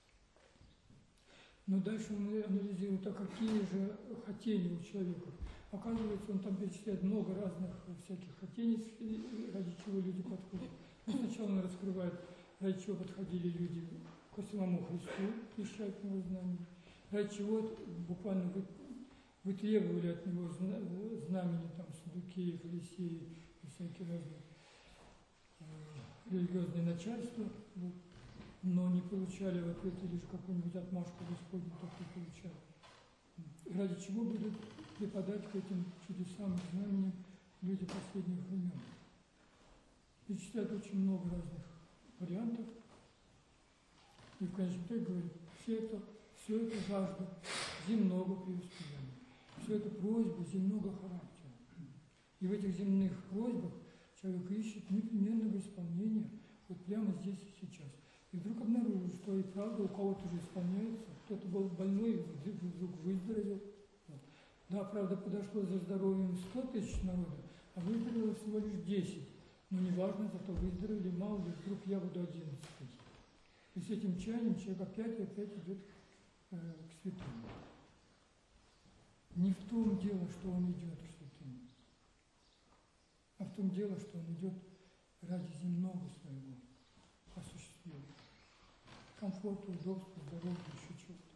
Но дальше он анализирует, а какие же хотения у человека. Оказывается, он там перечисляет много разных всяких хотений, ради чего люди подходят. Но сначала он раскрывает, ради чего подходили люди к самому Христу, ища от него знаний, ради чего буквально вы, вытребовали от него знамения, там, саддукеи, фарисеи и всякие разные э, религиозные начальства, вот, но не получали в ответ лишь какую-нибудь отмашку Господню, так и получали. Ради чего будут преподать к этим чудесам и знамениям люди последних времен? Перечисляют очень много разных вариантов. И в конечном итоге говорит, все это, все это жажда земного преуспеяния. Все это просьба земного характера. И в этих земных просьбах человек ищет непременного исполнения вот прямо здесь и сейчас. И вдруг обнаружил, что и правда у кого-то же исполняется, кто-то был больной, и вдруг выздоровел. Вот. Да, правда, подошло за здоровьем сто тысяч народа, а выздоровело всего лишь десять. Но неважно, зато выздоровели, мало ли, вдруг я буду одиннадцатый. И с этим чаянием человек опять и опять идет э, к святыне. Не в том дело, что он идет к святыне, а в том дело, что он идет ради земного своего осуществления. Комфорта, удобства, здоровья, еще чего-то.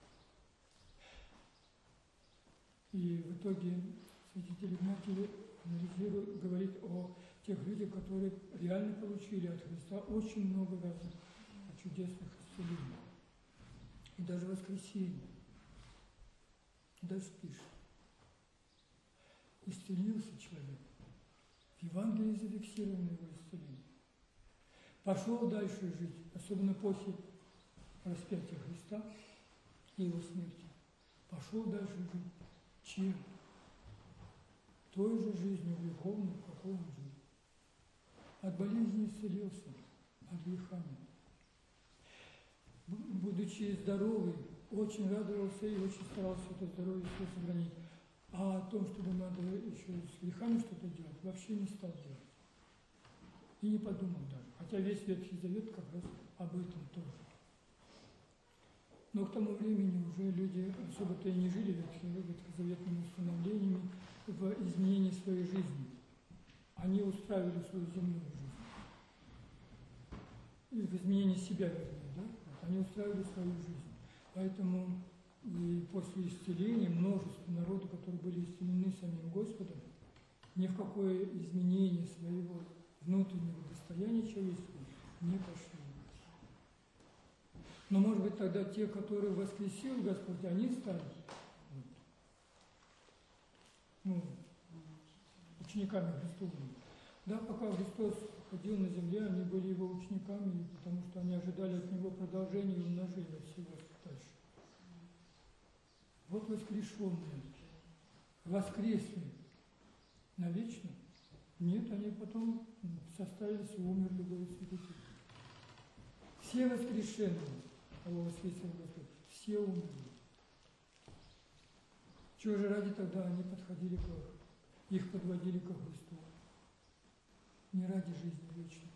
И в итоге святитель Игнатий анализирует, говорит о тех людях, которые реально получили от Христа очень много разных чудесных исцелений. И даже воскресенье. Дальше пишет. Исцелился человек. В Евангелии зафиксировано его исцеление. Пошел дальше жить, особенно после распятия Христа и его смерти. Пошел дальше жить. Чем? Той же жизнью греховной, какой он жил. От болезни исцелился, от греха нет. Будучи здоровым, очень радовался и очень старался это здоровье свое сохранить. А о том, чтобы надо еще с грехами что-то делать, вообще не стал делать. И не подумал даже. Хотя весь Ветхий Завет как раз об этом тоже. Но к тому времени уже люди особо-то и не жили ветхозаветными установлениями в изменении своей жизни. Они устраивали свою земную жизнь. И в изменении себя, вернее, да? Они устраивали свою жизнь. Поэтому и после исцеления множество народу, которые были исцелены самим Господом, ни в какое изменение своего внутреннего достояния человеческого не пошли. Но, может быть, тогда те, которые воскресил Господь, они стали вот, ну, учениками Христовыми. Да, пока Христос ходил на земле, они были его учениками, потому что они ожидали от него продолжения и умножения всего дальше. Вот воскрешенные, воскресли, навечно? Нет, они потом состарились и умерли, говорит святитель. Все воскрешенные, кого воскресил Господь, все умерли. Чего же ради тогда они подходили к их подводили ко Христу? Не ради жизни вечной.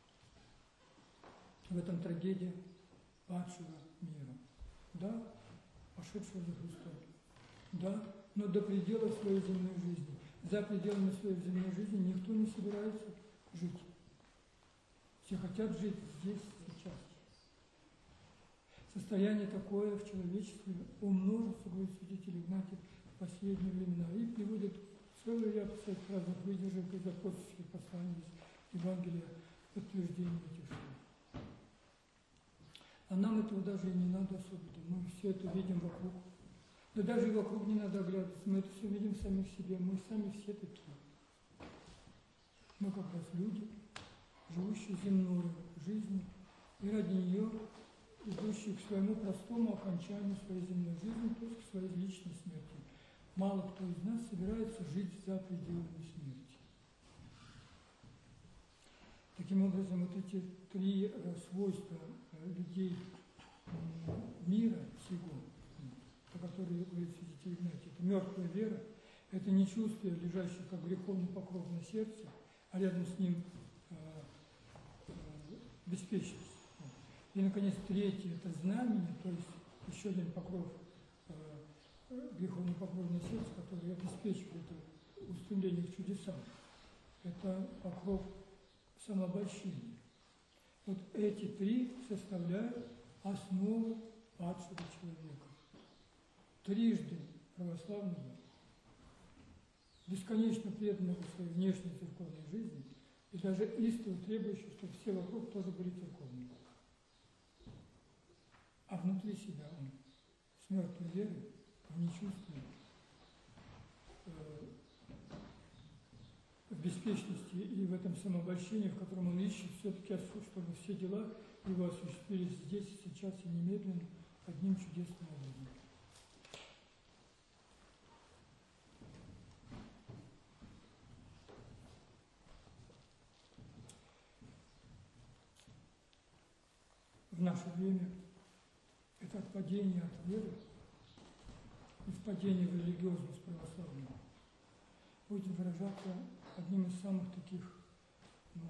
В этом трагедия падшего мира. Да, пошедшего за Христом. Да, но до предела своей земной жизни. За пределами своей земной жизни никто не собирается жить. Все хотят жить здесь, сейчас. Состояние такое в человечестве умножится, говорит святитель Игнатий, в последние времена. И приводит целый ряд разных выдержек из апостольских посланий, из Евангелия, подтверждение этих слов. А нам этого даже и не надо особенно. Мы все это видим вокруг. Да даже и вокруг не надо оглядываться. Мы это все видим сами в себе. Мы сами все такие. Мы как раз люди, живущие земной жизнью, и ради нее идущие к своему простому окончанию своей земной жизни, то есть к своей личной смерти. Мало кто из нас собирается жить за пределами смерти. Таким образом, вот эти три э, свойства э, людей э, мира сего, о которых говорит святитель Игнатий, это мертвая вера, это не чувствие, лежащее как греховный покров на сердце, а рядом с ним э, э, беспечность. И, наконец, третье – это знамение, то есть еще один покров, э, греховный покров на сердце, который обеспечивает это устремление к чудесам. Это покров самообольщения. Вот эти три составляют основу падшего человека. Трижды православного, бесконечно преданного своей внешней церковной жизни и даже истово требующего, чтобы все вокруг тоже были церковными. А внутри себя он с мертвой верой, в нечувствии, в беспечности и в этом самообольщении, в котором он ищет все-таки, чтобы все дела его осуществились здесь, сейчас и немедленно, одним чудесным образом. В наше время это отпадение от веры и впадение в религиозность православную будет выражаться одним из самых таких ну,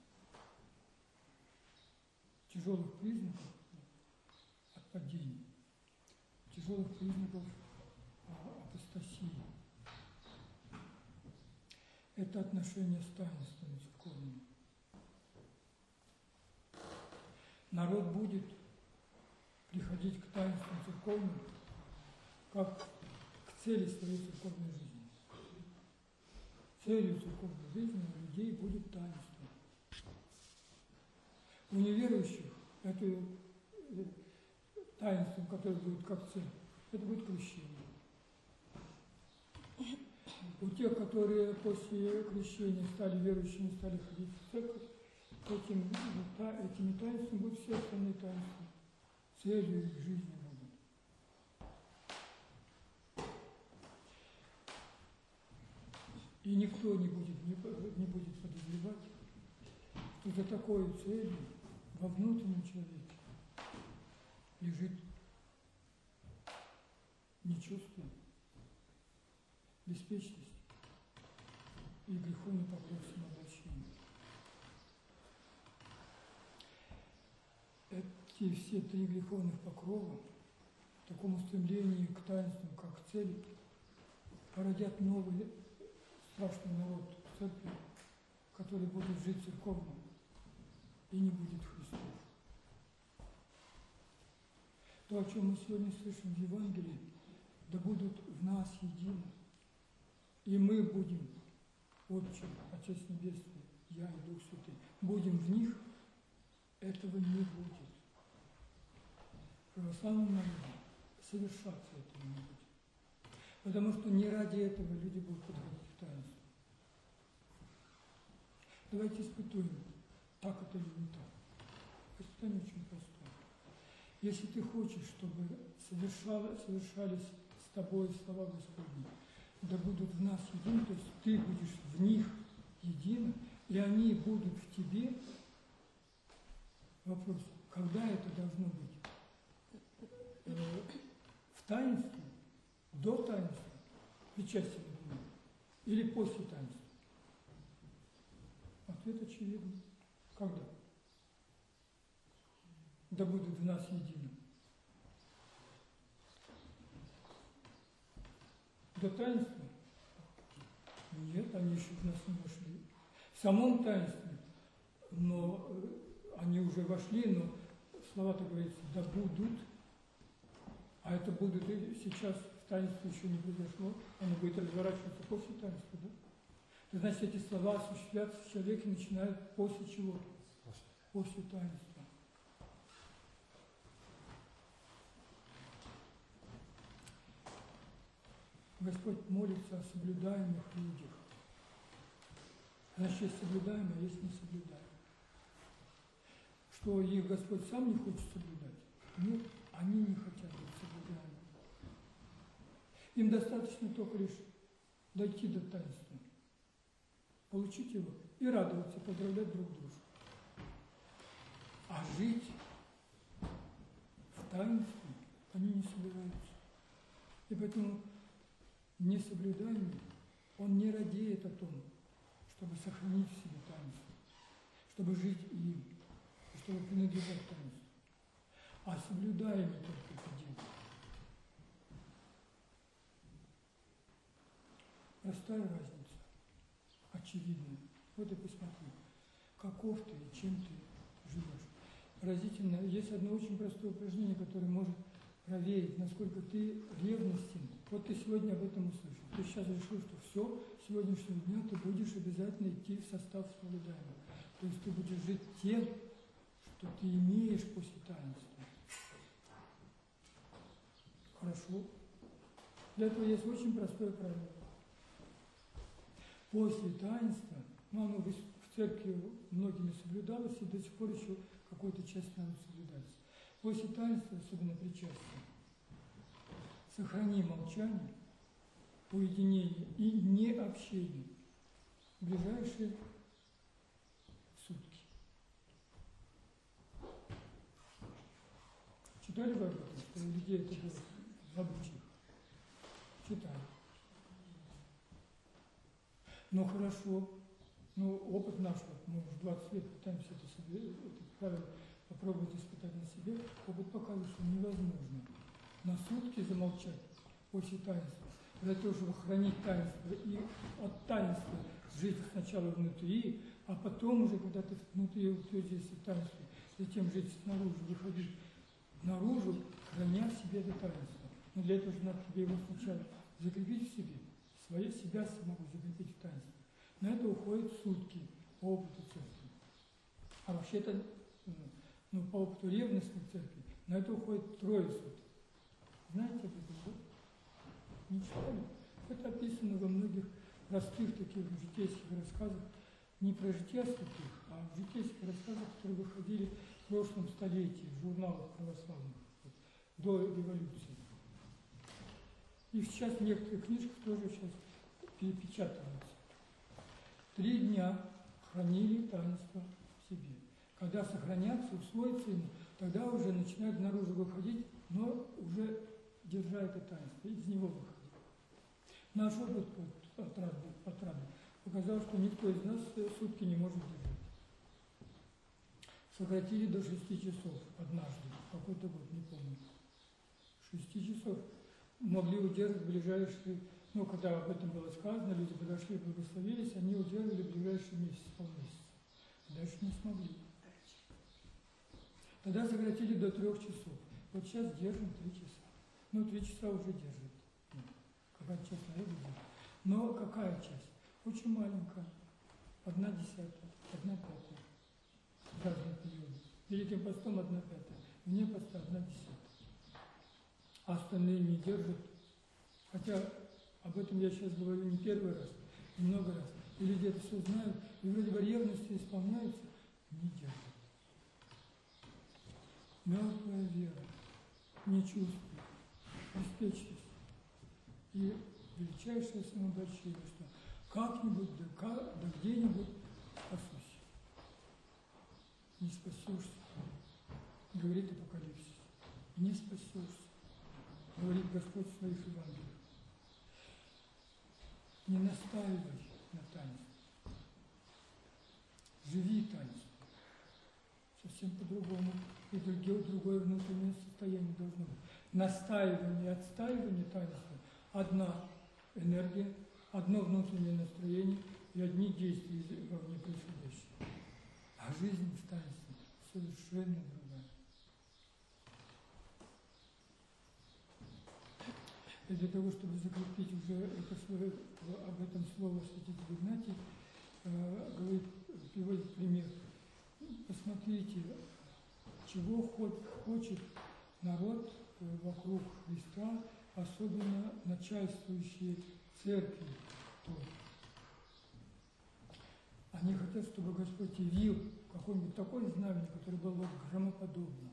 тяжелых признаков отпадения, тяжелых признаков апостасии. Это отношение с таинствами церковными. Народ будет приходить к таинствам церковным как к цели своей церковной жизни. Целью церковной жизни у людей будет таинство. У неверующих это таинство, которое будет как цель, это будет крещение. У тех, которые после крещения стали верующими, стали ходить в церковь, этим, этими таинствами будут все остальные таинства. Целью их жизни будут. И никто не будет, не, не будет подозревать, что за такой целью во внутреннем человеке лежит нечувствие, беспечность и греховный покров самообольщения. Эти все три греховных покрова в таком устремлении к таинствам, как к цели, породят новый страшный народ в церкви, который будет жить церковно и не будет Христов. То, о чем мы сегодня слышим в Евангелии, да будут в нас едины, и мы будем, Отче, Отец Небесный, Я и Дух Святый, будем в них, этого не будет. В православном народе совершаться этого не будет. Потому что не ради этого люди будут подходить к таинству. Давайте испытуем, так это или не так. Испытание очень простое. Если ты хочешь, чтобы совершались с тобой слова Господни, да будут в нас едины, то есть ты будешь в них едино, и они будут в тебе. Вопрос, когда это должно быть? В таинстве, до таинства, причастия, например, или после таинства? Ответ очевидный. Когда? Да будет в нас едино. До таинства? Нет, они еще в нас не вошли. В самом таинстве, но они уже вошли, но слова-то говорится, да будут, а это будут сейчас в таинстве еще не произошло, оно будет разворачиваться после таинства, да? Значит, эти слова осуществляться в человеке начинают после чего? После таинства. Господь молится о соблюдаемых людях. Значит, есть соблюдаемые, есть несоблюдаемые. Что их Господь сам не хочет соблюдать? Нет, они не хотят быть соблюдаемыми. Им достаточно только лишь дойти до таинства, получить его и радоваться, поздравлять друг друга. А жить в таинстве они не собираются. И поэтому несоблюдаемый, он не радеет о том, чтобы сохранить в себе таинство, чтобы жить им, чтобы принадлежать таинству. А соблюдаемый только это делает. Простая разница, очевидная. Вот и посмотри, каков ты и чем ты живешь. Поразительно, есть одно очень простое упражнение, которое может проверить, насколько ты ревностен. Вот ты сегодня об этом услышал. Ты сейчас решил, что все, с сегодняшнего дня ты будешь обязательно идти в состав соблюдаемого. То есть ты будешь жить тем, что ты имеешь после таинства. Хорошо. Для этого есть очень простое правило. После таинства, ну оно в церкви многими соблюдалось, и до сих пор еще какой-то часть народа соблюдается. После таинства, особенно причастия, сохрани молчание, уединение и необщение в ближайшие сутки. Читали вы об этом, что у людей это было в обычаях? Читали. Ну хорошо, ну опыт наш, вот, мы уже двадцать лет пытаемся это, себе, это правило попробовать испытать на себе, опыт показывает, что невозможно на сутки замолчать после таинства, для того, чтобы хранить таинство и от таинства жить сначала внутри, а потом уже, когда ты внутри утвердился в таинстве, затем жить снаружи, выходить наружу, храня в себе это таинство. Но для этого же надо тебе его сначала закрепить в себе, свое себя самого закрепить в таинстве. На это уходят сутки по опыту церкви. А вообще-то, ну, по опыту ревностной церкви, на это уходит трое суток. Знаете об этом? Да? Не читали? Это описано во многих простых таких житейских рассказах, не про жития святых, а в житейских рассказах, которые выходили в прошлом столетии, в журналах православных, вот, до революции. И сейчас в некоторых книжках тоже сейчас перепечатываются. Три дня хранили таинство в себе. Когда сохранятся, усвоится ему, тогда уже начинают наружу выходить, но уже держа это таинство, из него выходить. Наш опыт отрадный показал, что никто из нас сутки не может держать. Сократили до шести часов однажды, какой-то год, не помню. Шести часов могли удерживать ближайшие, ну, когда об этом было сказано, люди подошли, благословились, они удерживали ближайший месяц, полмесяца. Дальше не смогли. Тогда сократили до трех часов. Вот сейчас держим три часа. Ну, три часа уже держит. Какая часть народа держит. Но какая часть? Очень маленькая. Одна десятая, одна пятая. Разные периоды. Великим постом одна пятая. Вне поста одна десятая. А остальные не держат. Хотя об этом я сейчас говорю не первый раз, и много раз. И люди это все знают, и вроде бы ревности исполняются, не держат. Мертвая вера, нечувствие, беспечность и величайшее самообольщение, что как-нибудь, да, как, да где-нибудь спасусь. Не спасешься, говорит Апокалипсис. Не спасешься, говорит Господь в своих Евангелиях. Не настаивай на таинстве. Живи таинством. Совсем по-другому. И другое, другое внутреннее состояние должно быть. Настаивание и отстаивание таинства – одна энергия, одно внутреннее настроение и одни действия вовне происходящие. А жизнь в таинстве совершенно другая. И для того, чтобы закрепить уже это слово, об этом слово святитель Игнатий, э, говорит, приводит пример. Посмотрите, чего хочет народ вокруг Христа, особенно начальствующие церкви. Они хотят, чтобы Господь явил какое-нибудь такое знамение, которое было бы громоподобно.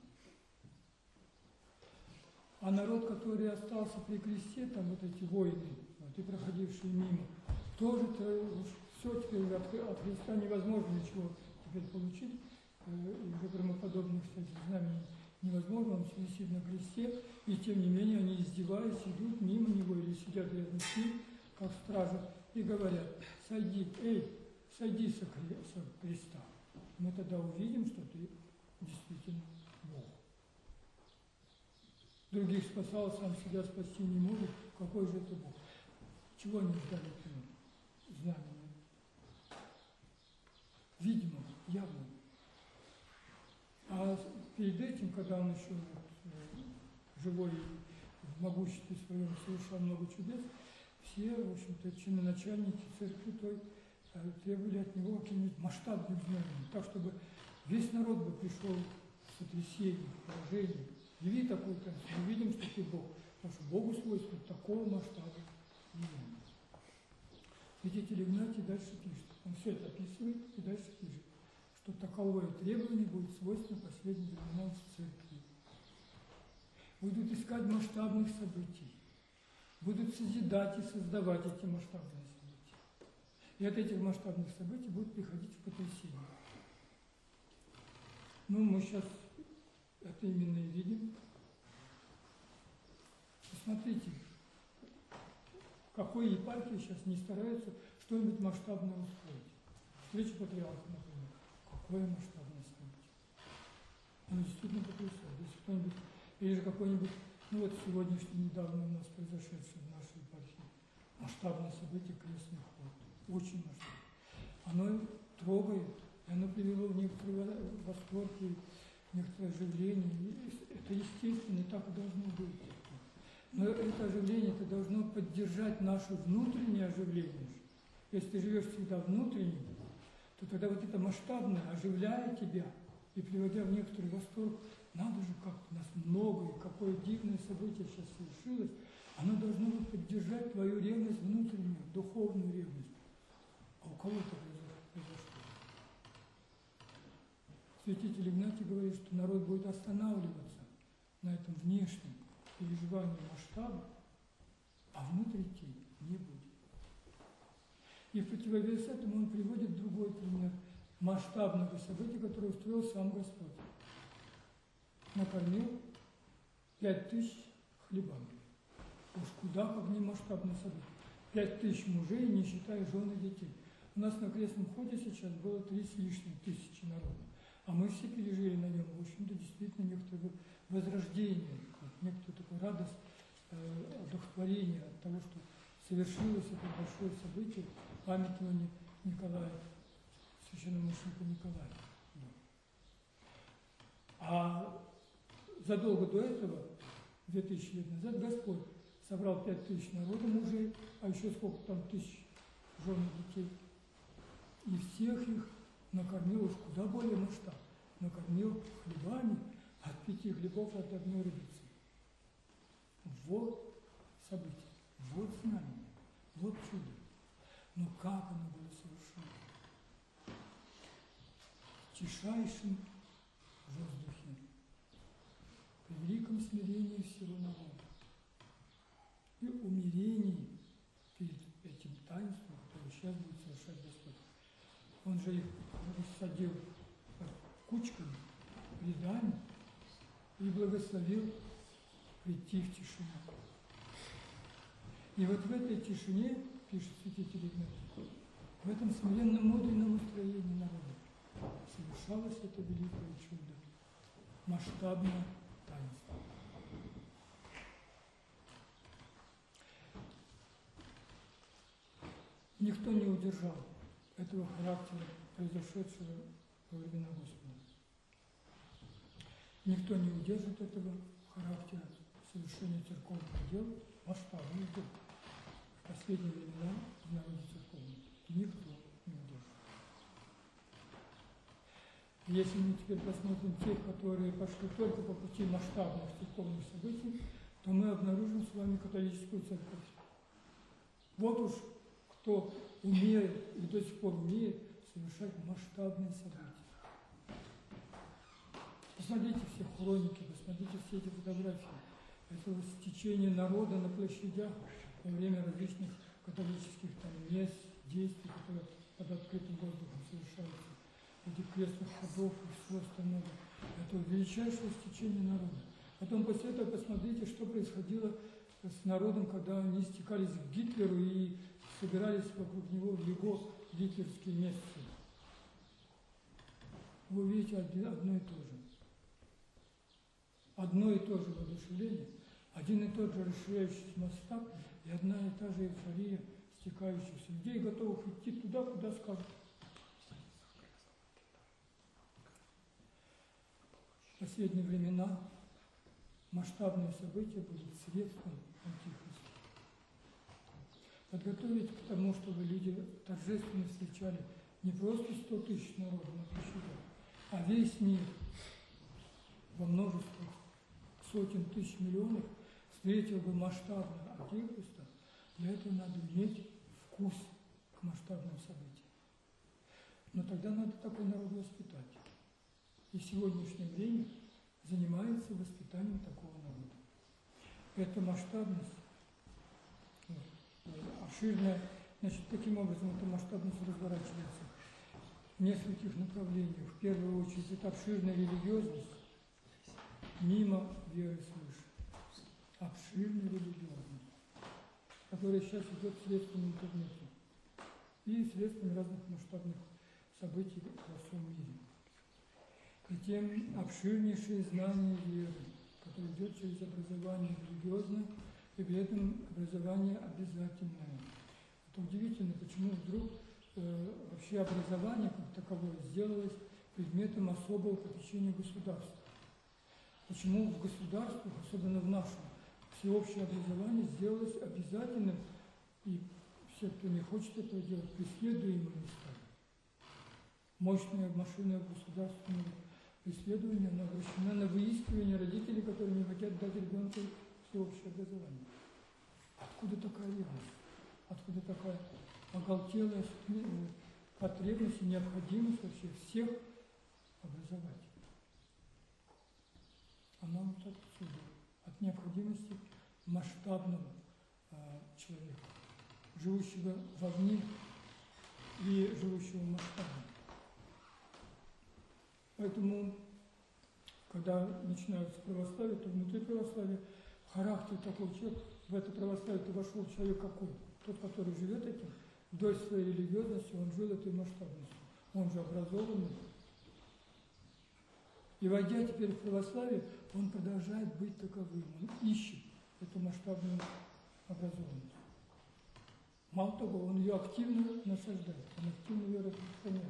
А народ, который остался при кресте, там вот эти воины, вот, и проходившие мимо, тоже-то все теперь от, от Христа невозможно ничего теперь получить, и уже громоподобных, кстати, знамений невозможно, он висит на кресте, и тем не менее они, издеваясь, идут мимо него или сидят рядом с ним, как стражи, и говорят: сойди, эй, сойди со креста. Мы тогда увидим, что ты действительно Бог. Других спасал, сам себя спасти не может. Какой же это Бог? Чего они ждали от него? Знамения. Видимо, явно. А перед этим, когда он еще вот, живой в могуществе своем совершал много чудес, все, в общем-то, чиноначальники церкви той требовали от него каких-нибудь масштабных знамений, так, чтобы весь народ бы пришел в сотрясение, в поражение. Яви такой конец, мы видим, что ты Бог, потому что Богу свойственно такого масштаба явления. Святитель Игнатий дальше пишет, он все это описывает и дальше пишет, что таковое требование будет свойственно последним временам в церкви. Будут искать масштабных событий, будут созидать и создавать эти масштабные события. И от этих масштабных событий будут приходить в потрясение. Ну, мы сейчас это именно и видим. Посмотрите, какой епархии сейчас не стараются что-нибудь масштабное устроить. Встреча патриарха, например. Какое масштабное событие. Оно действительно потрясает. Если кто-нибудь, или же какой-нибудь, ну вот сегодняшний, недавно у нас произошедший в нашей епархии, масштабное событие крестный ход. Очень масштабное. Оно трогает, и оно привело в некоторый восторг и некоторое оживление. Это естественно, так и должно быть. Но это оживление, это должно поддержать наше внутреннее оживление. Если ты живешь всегда внутренним, то тогда вот это масштабное, оживляя тебя и приводя в некоторый восторг, надо же, как нас много, и какое дивное событие сейчас совершилось, оно должно бы поддержать твою ревность внутреннюю, духовную ревность. А у кого это произошло? Святитель Игнатий говорит, что народ будет останавливаться на этом внешнем переживании масштаба, а внутрь идти не будет. И в противовес этому он приводит другой пример масштабного события, которое устроил сам Господь. Накормил пять тысяч хлебами. Уж куда как не масштабное событие. Пять тысяч мужей, не считая жен и детей. У нас на крестном ходе сейчас было три с лишним тысячи народа. А мы все пережили на нем, в общем-то, действительно некоторое возрождение, некоторое такое радость, э, одухотворение от того, что совершилось это большое событие памятования Николая, священномученика Николая. А задолго до этого, две тысячи лет назад, Господь собрал пять тысяч народа мужей, а еще сколько там тысяч жен и детей, и всех их накормил уж куда более масштаб. Накормил хлебами от пяти хлебов от одной рыбицы. Вот событие, вот знамение, вот чудо. Но как оно было совершено? В тишайшем воздухе, при великом смирении всего народа и умирении перед этим таинством, которое сейчас совершать Господь. Он же их рассадил кучками, рядами и благословил прийти в тишину. И вот в этой тишине, пишет святитель Игнатий, в этом смиренном мудренном устроении народа совершалось это великое чудо, масштабное таинство. Никто не удержал этого характера, произошедшего во времена Господа. Никто не удержит этого характера совершения церковных дел, масштабных дел. В последние времена в народе церковном никто не удержит. Если мы теперь посмотрим тех, которые пошли только по пути масштабных церковных событий, то мы обнаружим с вами католическую церковь. Вот уж кто умеет и до сих пор умеет совершать масштабные события. Посмотрите все хроники, посмотрите все эти фотографии. Это стечение народа на площадях во время различных католических там, мест, действий, которые под открытым воздухом совершаются. Этих крестных ходов и всего остального. Это величайшее стечение народа. Потом после этого посмотрите, что происходило с народом, когда они стекались к Гитлеру и собирались вокруг него в его гитлерские месяцы. Вы увидите одно и то же. Одно и то же воодушевление, один и тот же расширяющийся масштаб и одна и та же эйфория стекающихся людей, готовых идти туда, куда скажут. В последние времена масштабные события будут средством антихриста. Подготовить к тому, чтобы люди торжественно встречали не просто сто тысяч народу на площадях, а весь мир во множестве сотен тысяч миллионов встретил бы масштабно антихриста, для этого надо иметь вкус к масштабным событиям. Но тогда надо такой народ воспитать. И сегодняшнее время занимается воспитанием такого народа. Эта масштабность, обширная, значит, таким образом эта масштабность разворачивается в нескольких направлениях. В первую очередь, это обширная религиозность мимо веры свыше. Обширная религиозность, которая сейчас идет средствами интернета и средствами разных масштабных событий во всем мире. Затем обширнейшее знание веры, которое идет через образование религиозное, и при этом образование обязательное. Это удивительно, почему вдруг э, вообще образование как таковое сделалось предметом особого попечения государства. Почему в государствах, особенно в нашем, всеобщее образование сделалось обязательным, и все, кто не хочет этого делать, преследуемыми стали. Мощная машина государственного преследования, она обращена на выискивание родителей, которые не хотят дать ребенку всеобщее образование. Откуда такая ревность? Откуда такая оголтелая потребность и необходимость вообще всех образовать? Она вот отсюда, от необходимости масштабного э, человека, живущего вовне и живущего масштабно. Поэтому, когда начинается православие, то внутри православия характер такого человека, в это православие ты вошел человек какой? Тот, который живет этим, до своей религиозности, он жил этой масштабностью. Он же образованный. И войдя теперь в православие, он продолжает быть таковым. Он ищет эту масштабную образованность. Мало того, он ее активно насаждает, он активно ее распространяет.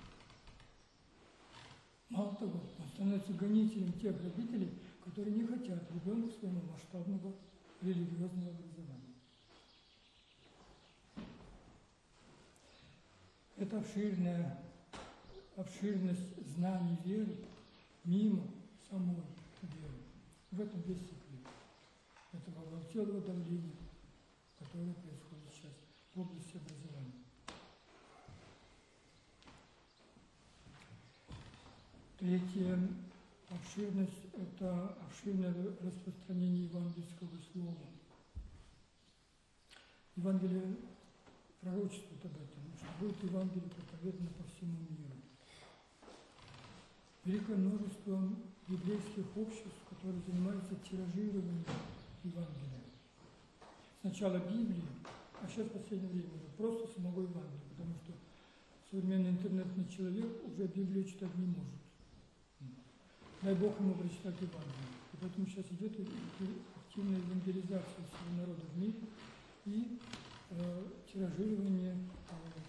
Мало того, он становится гонителем тех родителей, которые не хотят ребенку своему масштабного религиозного образования. Это обширная, обширность знаний веры мимо самой веры. В этом весь секрет этого оголтелого давления, которое происходит сейчас в области образования. Третья обширность – это обширное распространение евангельского слова. Евангелие пророчествует об этом, что будет Евангелие проповедано по всему миру. Великое множество еврейских обществ, которые занимаются тиражированием Евангелия. Сначала Библии, а сейчас в последнее время уже просто самого Евангелия, потому что современный интернетный человек уже Библию читать не может. Дай Бог ему прочитать Евангелие. И поэтому сейчас идет активная евангелизация всего народа в мире и э, тиражирование э,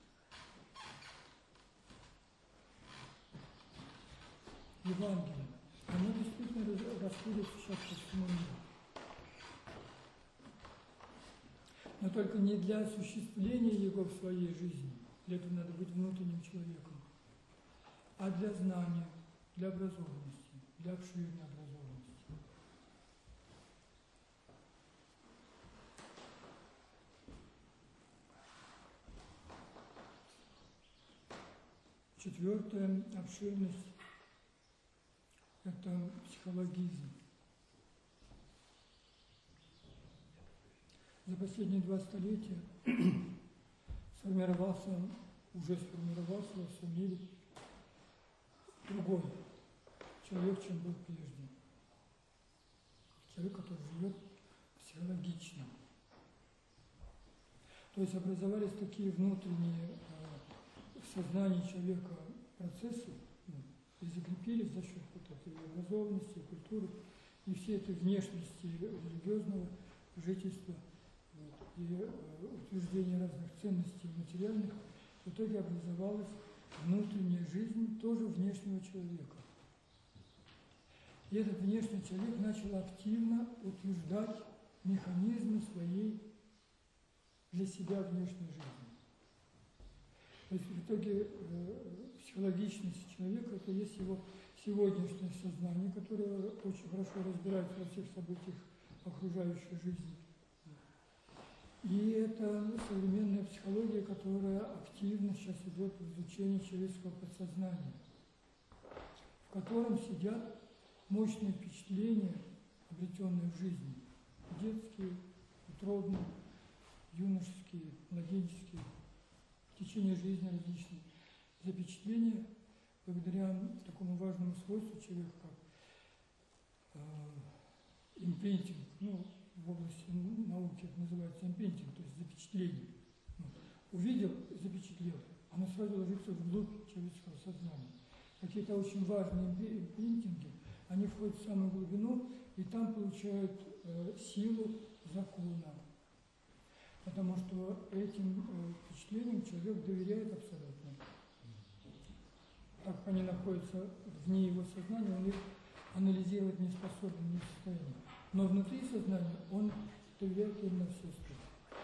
Евангелия. Оно действительно расходится сейчас по всему миру. Но только не для осуществления его в своей жизни, для этого надо быть внутренним человеком, а для знания, для образованности, для обширной образованности. Четвертая обширность – это психологизм. За последние два столетия сформировался, уже сформировался во всем мире другой человек, чем был прежде. Человек, который живет психологично. То есть образовались такие внутренние э, в сознании человека процессы, ну, и закрепились за счет вот этой образованности, культуры и всей этой внешности религиозного жительства, вот, и э, утверждения разных ценностей материальных, в итоге образовалась внутренняя жизнь тоже внешнего человека. И этот внешний человек начал активно утверждать механизмы своей для себя внешней жизни. То есть в итоге э, психологичность человека – это есть его сегодняшнее сознание, которое очень хорошо разбирается во всех событиях окружающей жизни. И это современная психология, которая активно сейчас идет в изучении человеческого подсознания, в котором сидят мощные впечатления, обретенные в жизни, детские, утробные, юношеские, младенческие, в течение жизни различные запечатления, благодаря такому важному свойству человека, как э, импринтинг, ну, в области науки это называется импринтинг, то есть запечатление. Ну, увидел, запечатлел, оно сразу ложится вглубь человеческого сознания. Какие-то очень важные импринтинги, они входят в самую глубину, и там получают э, силу закона. Потому что этим э, впечатлениям человек доверяет абсолютно. Так как они находятся вне его сознания, он их анализировать не способен, не в состоянии. Но внутри сознания он доверяет им на все сто.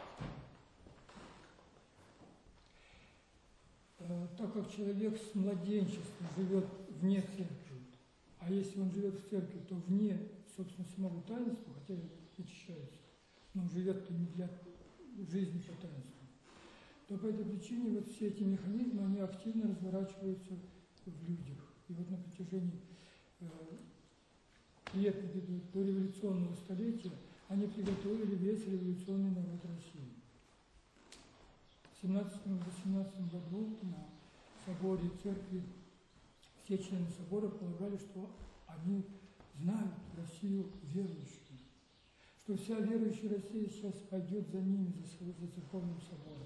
Э, так как человек с младенчества живет вне церкви, а если он живет в церкви, то вне, собственно, самого таинства, хотя и очищается, но живет-то не для жизни по таинству, то по этой причине вот все эти механизмы, они активно разворачиваются в людях. И вот на протяжении э, лет до революционного столетия они приготовили весь революционный народ России. В семнадцатом-восемнадцатом году на соборе церкви все члены собора полагали, что они знают Россию верующую, что вся верующая Россия сейчас пойдет за ними, за, за церковным собором.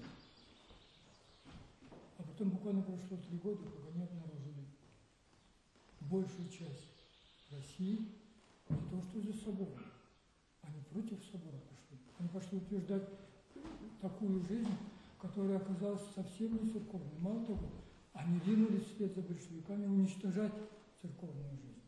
А потом буквально прошло три года, как они обнаружили большую часть России не то что за собор, они против собора пошли. Они пошли утверждать такую жизнь, которая оказалась совсем не церковной. Мало того, они ринулись вслед за большевиками уничтожать церковную жизнь.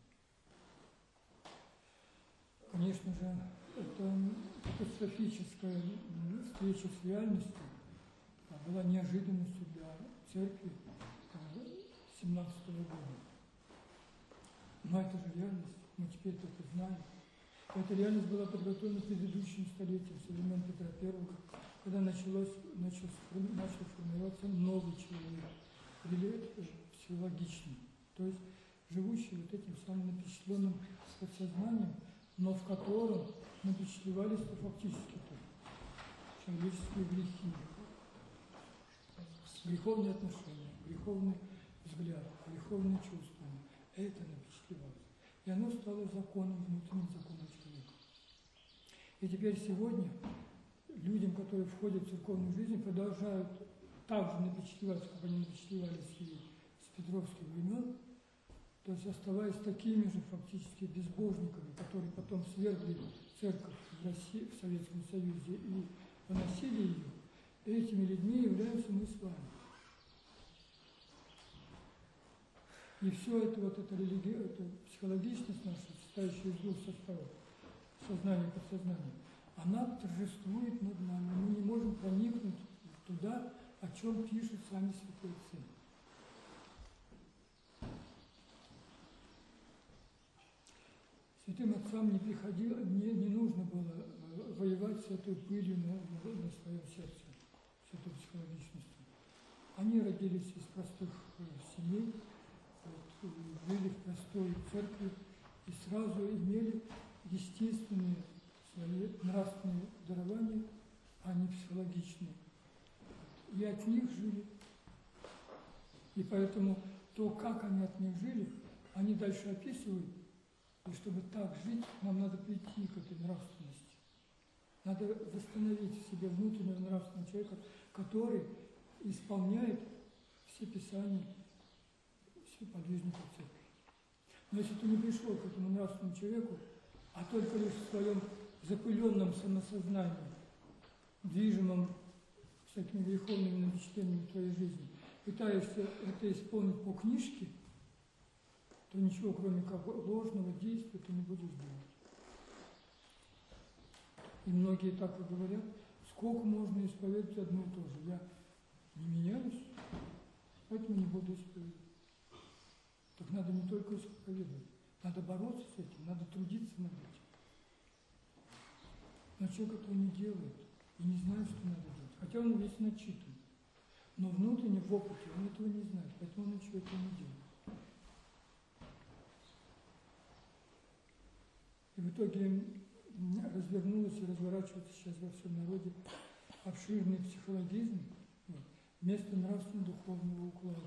Конечно же, это катастрофическая встреча с реальностью была неожиданностью для церкви семнадцатого года. Но это же реальность, мы теперь это знаем. Эта реальность была подготовлена предыдущим столетием, со времен Петра Первого, когда началось, начал, начал формироваться новый человек, психологичный, то есть живущий вот этим самым напечатленным подсознанием, но в котором напечатлевались фактически человеческие грехи, греховные отношения, греховный взгляд, греховные чувства. Это напечатлевалось. И оно стало законом, внутренним законом человека. И теперь сегодня людям, которые входят в церковную жизнь, продолжают так же напечатлеваться, как они напечатлевались и с петровских времен, то есть оставаясь такими же фактически безбожниками, которые потом свергли церковь в России, в Советском Союзе и поносили ее, этими людьми являемся мы с вами. И все это, вот эта религия, эта психологичность наша, состоящая из двух составов, сознание и подсознание, она торжествует над нами. Мы не можем проникнуть туда, о чем пишут сами святые отцы. Святым отцам не приходило, не, не нужно было воевать с этой пылью на, на, на своем сердце, с этой психологичностью. Они родились из простых семей, вот, жили в простой церкви и сразу имели естественные свои нравственные дарования, а не психологичные. И от них жили. И поэтому то, как они от них жили, они дальше описывают. И чтобы так жить, нам надо прийти к этой нравственности. Надо восстановить в себе внутреннего нравственного человека, который исполняет все писания, все подвижников церкви. Но если ты не пришел к этому нравственному человеку, а только лишь в своем запыленном самосознании, движимом всякими греховными напечатлениями твоей жизни, пытаешься это исполнить по книжке, то ничего, кроме как ложного действия, ты не будешь делать. И многие так и говорят, сколько можно исповедовать одно и то же. Я не меняюсь, поэтому не буду исповедовать. Так надо не только исповедовать, надо бороться с этим, надо трудиться над этим. Но человек этого не делает и не знает, что надо делать. Хотя он весь начитан. Но внутренне, в опыте, он этого не знает, поэтому он ничего этого не делает. И в итоге развернулось и разворачивается сейчас во всем народе обширный психологизм вместо нравственно-духовного уклада.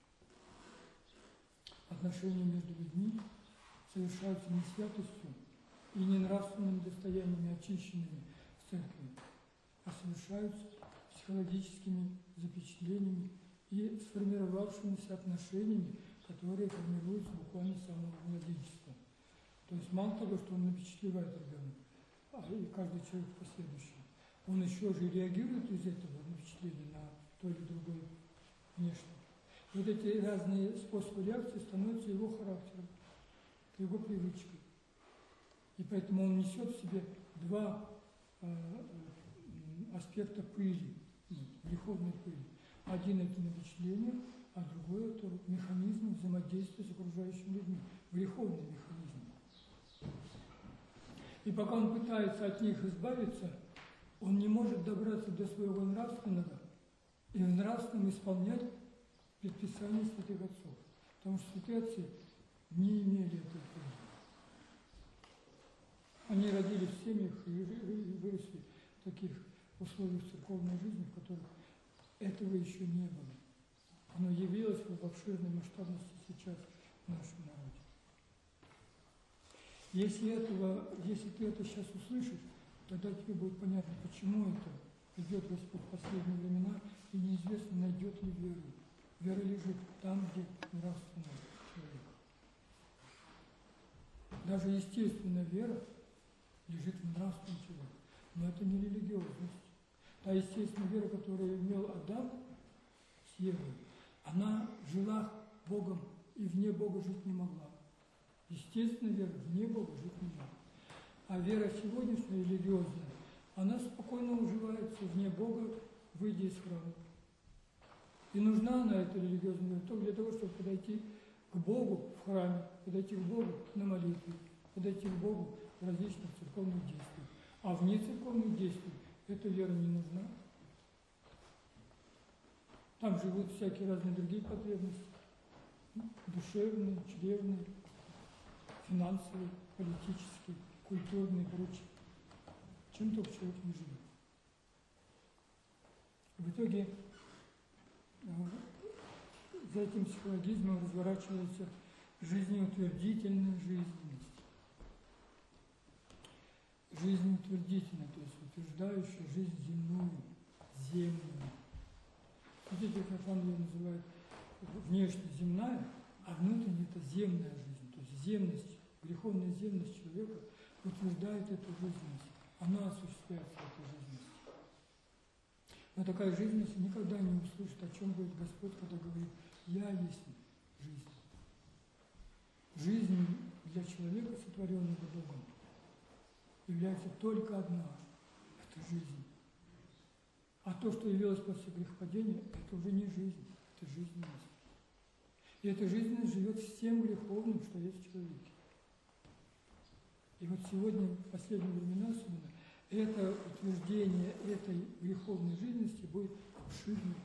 Отношения между людьми совершаются не святостью и не нравственными достояниями, очищенными в церкви, а совершаются психологическими запечатлениями и сформировавшимися отношениями, которые формируются буквально с самого младенчества. То есть мало того, что он напечатлевает ребенка, а и каждый человек последующий, он еще же реагирует из этого напечатления на то или другое внешне. И вот эти разные способы реакции становятся его характером, его привычкой. И поэтому он несет в себе два э, аспекта пыли, греховной пыли. Один – это напечатление, а другой – это механизм взаимодействия с окружающими людьми, греховный механизм. И пока он пытается от них избавиться, он не может добраться до своего нравственного и в нравственном исполнять предписания святых отцов. Потому что святые отцы не имели этой пользы. Они родились в семьях и выросли в таких условиях церковной жизни, в которых этого еще не было. Оно явилось в обширной масштабности сейчас в нашем народе. Если, этого, если ты это сейчас услышишь, тогда тебе будет понятно, почему это идет Господь в последние времена, и неизвестно, найдет ли веру. Вера лежит там, где нравственный человек. Даже естественная вера лежит в нравственном человеке. Но это не религиозность. Та естественная вера, которую имел Адам с Евой, она жила Богом и вне Бога жить не могла. Естественная вера вне Бога жить не может. А вера сегодняшняя, религиозная, она спокойно уживается вне Бога, выйдя из храма. И нужна она, эта религиозная вера, только для того, чтобы подойти к Богу в храме, подойти к Богу на молитве, подойти к Богу в различных церковных действиях. А вне церковных действий эта вера не нужна. Там живут всякие разные другие потребности. Душевные, чревные, финансовые, политические, культурные и прочие. Чем только человек не живет. В итоге за этим психологизмом разворачивается жизнеутвердительная жизненность. Жизнеутвердительная, то есть утверждающая жизнь земную, земную. Видите, как он ее называет, внешне земная, а внутренне это земная жизнь. То есть земность, греховная земность человека утверждает эту жизненность. Она осуществляется в этой жизненности. Но такая жизненность никогда не услышит, о чем говорит Господь, когда говорит: «Я есть жизнь». Жизнь для человека, сотворенного Богом, является только одна – это жизнь. А то, что явилось после грехопадения, это уже не жизнь, это жизненность. И эта жизненность живет всем греховным, что есть в человеке. И вот сегодня, в последние времена особенно, это утверждение этой греховной жизненности будет обширным,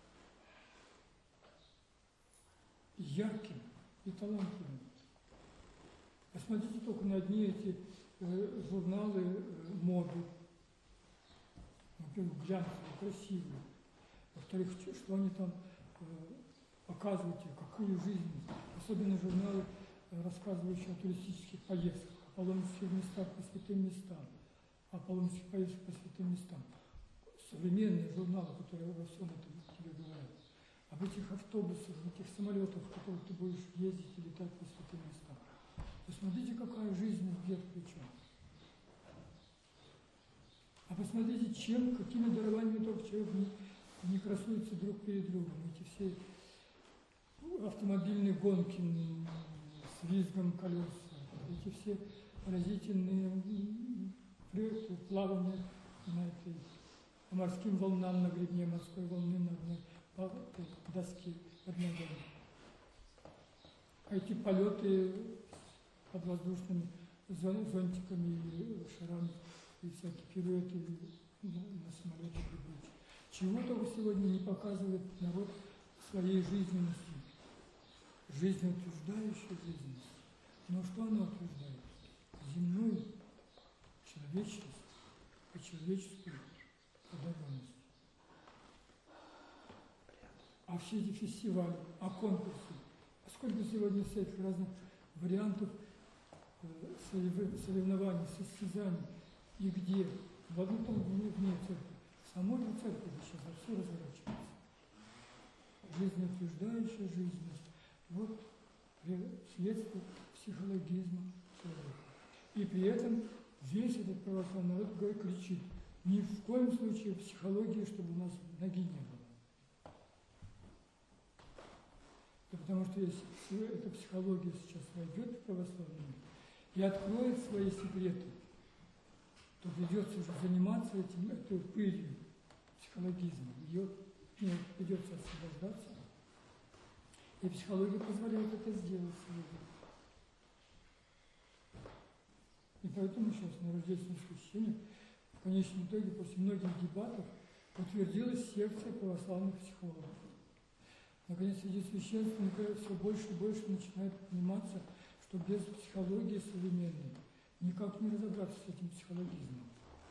ярким и талантливым. Посмотрите только на одни эти э, журналы э, моды. Во-первых, глянцевые, красивые. Во-вторых, что они там э, показывают, какую жизнь. Особенно журналы, э, рассказывающие о туристических поездках, о паломнических местах по святым местам, о паломнических поездках по святым местам. Современные журналы, которые во всем этом тебе говорят. Об этих автобусах, этих самолетах, в которых ты будешь ездить и летать по святым местам. Посмотрите, какая жизнь где включена. А посмотрите, чем, какими дарованиями только человек не, не красуется друг перед другом. Эти все автомобильные гонки с визгом колес, эти все поразительные плавания на этой, по морским волнам на гребне морской волны на одной доске, одной волне. А эти полеты под воздушными зонтиками и шарами, и всякие пируэты на самолете. Чего только сегодня не показывает народ своей жизненности. Жизнеутверждающая жизненность. Но что она утверждает? Земную, человечность, по-человеческую одаренность. А все эти фестивали, а конкурсы, а сколько сегодня всяких разных вариантов соревнований, состязаний, и где? В одном том вне церкви. В самой же церкви сейчас все разворачивается. Жизнеутверждающая жизненность. Вот следствие психологизма человека. И при этом весь этот православный народ кричит: ни в коем случае психологии, чтобы у нас ноги не было. Да потому что если эта психология сейчас войдет в православный мир и откроет свои секреты, то придется уже заниматься этим, этой пылью психологизма. Ее придется освобождаться. И психология позволяет это сделать сегодня. И поэтому сейчас на рождественном священнике в конечном итоге, после многих дебатов, утвердилась секция православных психологов. Наконец, среди священников все больше и больше начинает пониматься, что без психологии современной никак не разобраться с этим психологизмом.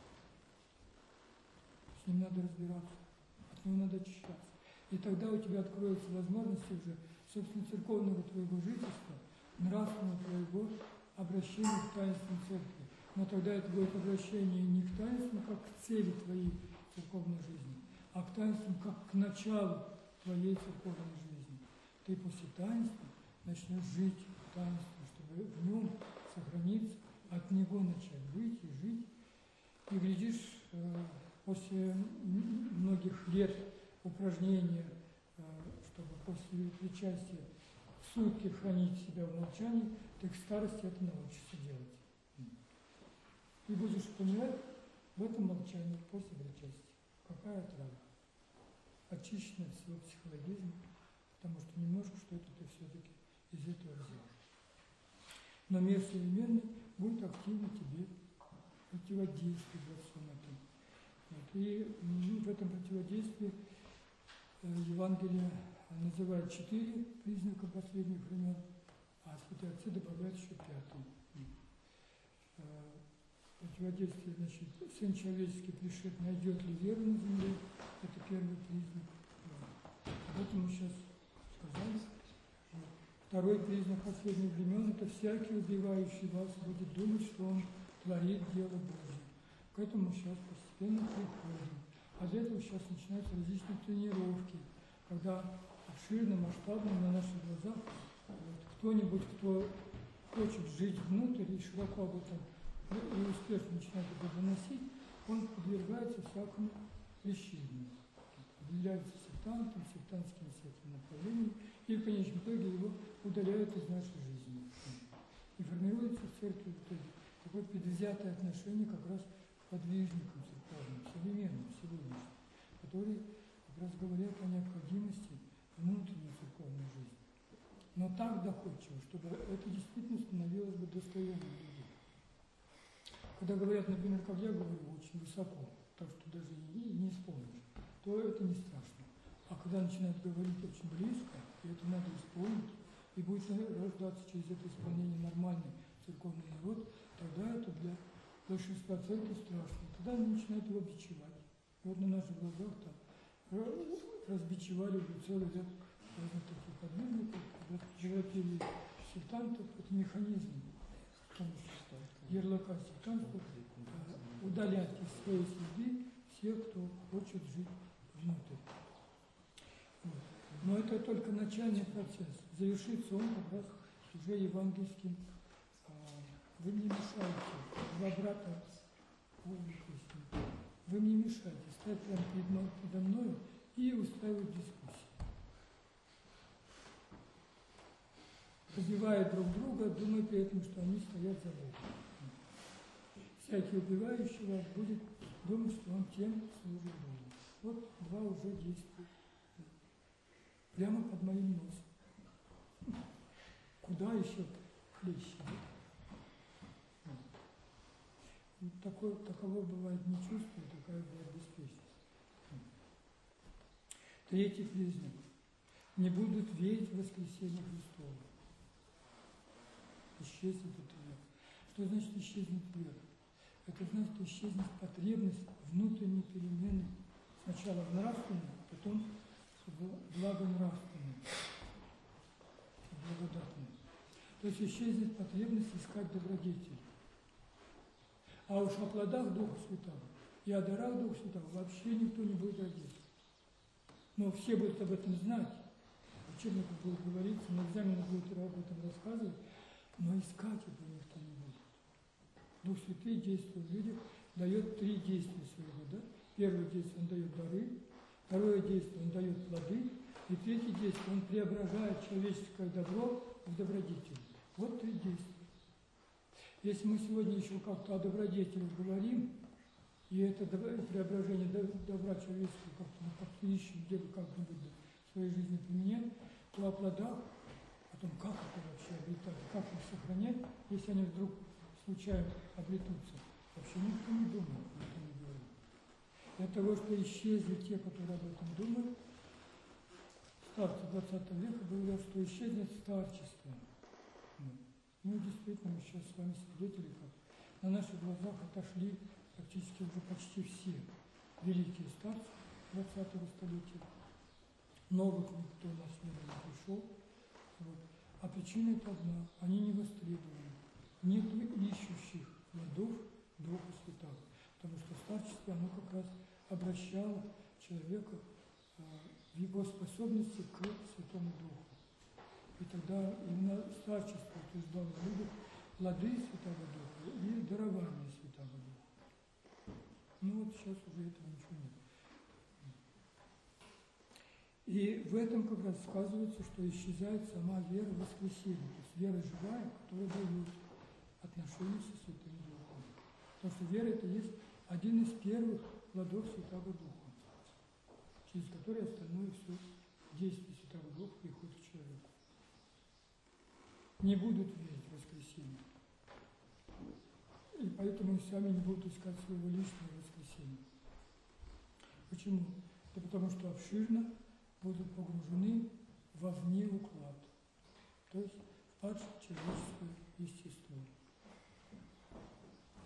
С ним надо разбираться, от него надо очищаться. И тогда у тебя откроются возможности уже, собственно, церковного твоего жительства, нравственного твоего обращения к таинствам церкви. Но тогда это будет обращение не к таинствам, как к цели твоей церковной жизни, а к таинствам, как к началу твоей церковной жизни. Ты после таинства начнешь жить в таинстве, чтобы в нем сохраниться, от него начать быть и жить. И глядишь, после многих лет упражнения, чтобы после причастия сутки хранить себя в молчании, ты к старости это научишься делать. И будешь понимать в этом молчании после причастия, какая отрава. Очищена от всего психологизма, потому что немножко что-то ты все-таки из этого взял. Но мир современный будет активно тебе противодействовать во всем этом. Вот. И ну, в этом противодействии э, Евангелие называет четыре признака последних времен, а святые отцы добавляют еще пятый. Э, противодействие, значит, Сын Человеческий пришед, найдет ли веру на земле, это первый признак. Поэтому сейчас сказали. Второй признак последних времен – это всякий, убивающий вас, будет думать, что он творит дело Божие. К этому сейчас постепенно приходим. А для этого сейчас начинаются различные тренировки, когда обширно, масштабно на наших глазах вот, кто-нибудь, кто хочет жить внутрь и широко об этом и успешно начинает это доносить, он подвергается всякому лечению. Объявляется сектантом, сектантским всяким направлением, и в конечном итоге его удаляют из нашей жизни. И формируется в церкви в итоге такое предвзятое отношение как раз к подвижникам церковным, современным, сегодняшним, которые как раз говорят о необходимости внутренней церковной жизни. Но так доходчиво, чтобы это действительно становилось бы достоянием людей. Когда говорят, например, как я говорю, очень высоко, так что даже и не исполнишь, то это не страшно. А когда начинают говорить очень близко, и это надо исполнить, и будет рождаться через это исполнение нормальный церковный народ, тогда это для большинства церкви страшно. Тогда они начинают его бичевать. И вот на наших глазах там разбичевали уже целый ряд разных таких подвижников, превратили сектантов. Это механизм с помощью ярлыка сектантов удалять из своей среды всех, кто хочет жить внутрь. Вот. Но это только начальный процесс. Завершится он как раз уже евангельским. Вы мне мешаете, два брата, вы мне мешаете, стоять прямо перед, передо мной и устраивать дискуссии. Убивая друг друга, думая при этом, что они стоят за Богом. Всякий убивающий вас будет думать, что он тем служит Богу. Вот два уже действия. Прямо под моим носом. Куда еще хлеще? Вот такое, таково бывает нечувствие, такая бывает беспечность. Третий признак. Не будут верить в воскресение Христово. Исчезнет эта вера. Что значит исчезнет вера? Это значит исчезнет потребность внутренней перемены. Сначала в нравственной, потом в благонравственной, благодатной. То есть исчезнет потребность искать добродетель. А уж о плодах Духа Святого и о дарах Духа Святого вообще никто не будет родиться. Но все будут об этом знать. В учебниках будет говориться, на экзаменах будут об этом рассказывать, но искать этого никто не будет. Дух Святый действует в людях, дает три действия своего. Да? Первое действие он дает дары, второе действие он дает плоды, и третье действие он преображает человеческое добро в добродетель. Вот три действия. Если мы сегодня еще как-то о добродетели говорим, и это преображение добра человеческого как-то, как-то ищем, где бы как-нибудь в своей жизни применять, то о плодах, о том, как это вообще обретать, как их сохранять, если они вдруг случайно обретутся, вообще никто не думает, никто не говорит. Для того, что исчезли те, которые об этом думают, старцы двадцатого века говорят, что исчезнет старчество. Ну, действительно, мы сейчас с вами свидетели, как на наших глазах отошли практически уже почти все великие старцы двадцатого столетия. Новых никто у нас не пришел. Вот. А причина это одна. Они не востребованы. Нет ищущих плодов Духа Святого. Потому что старчество, оно как раз обращало человека э, в его способности к Святому Духу. И тогда именно старчество утверждало в людях плоды Святого Духа и дарование Святого Духа. Ну вот сейчас уже этого ничего нет. И в этом как раз сказывается, что исчезает сама вера в воскресение, то есть вера живая, которая дает отношения со Святым Духом. Потому что вера это есть один из первых плодов Святого Духа, через который остальное все действие Святого Духа приходит к человеку. Не будут верить в воскресение. И поэтому сами не будут искать своего личного воскресения. Почему? Да потому что обширно будут погружены вовне уклад, то есть в падшее человеческое естество.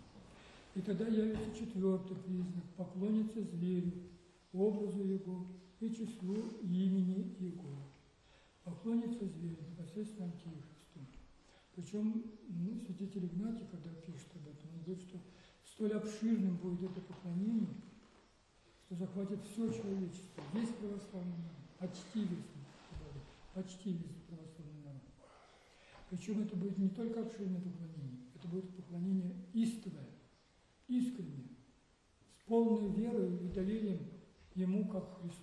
И тогда явится четвертый признак – поклонятся зверю, образу его и числу имени Его. Поклонится зверю непосредственно Антихристу. Причем ну, святитель Игнатий, когда пишет об этом, он говорит, что столь обширным будет это поклонение, что захватит все человечество, весь православный народ, почти весь, почти весь православный народ. Причем это будет не только обширное поклонение, это будет поклонение истовое, искреннее, с полной верой и доверием Ему как Христу.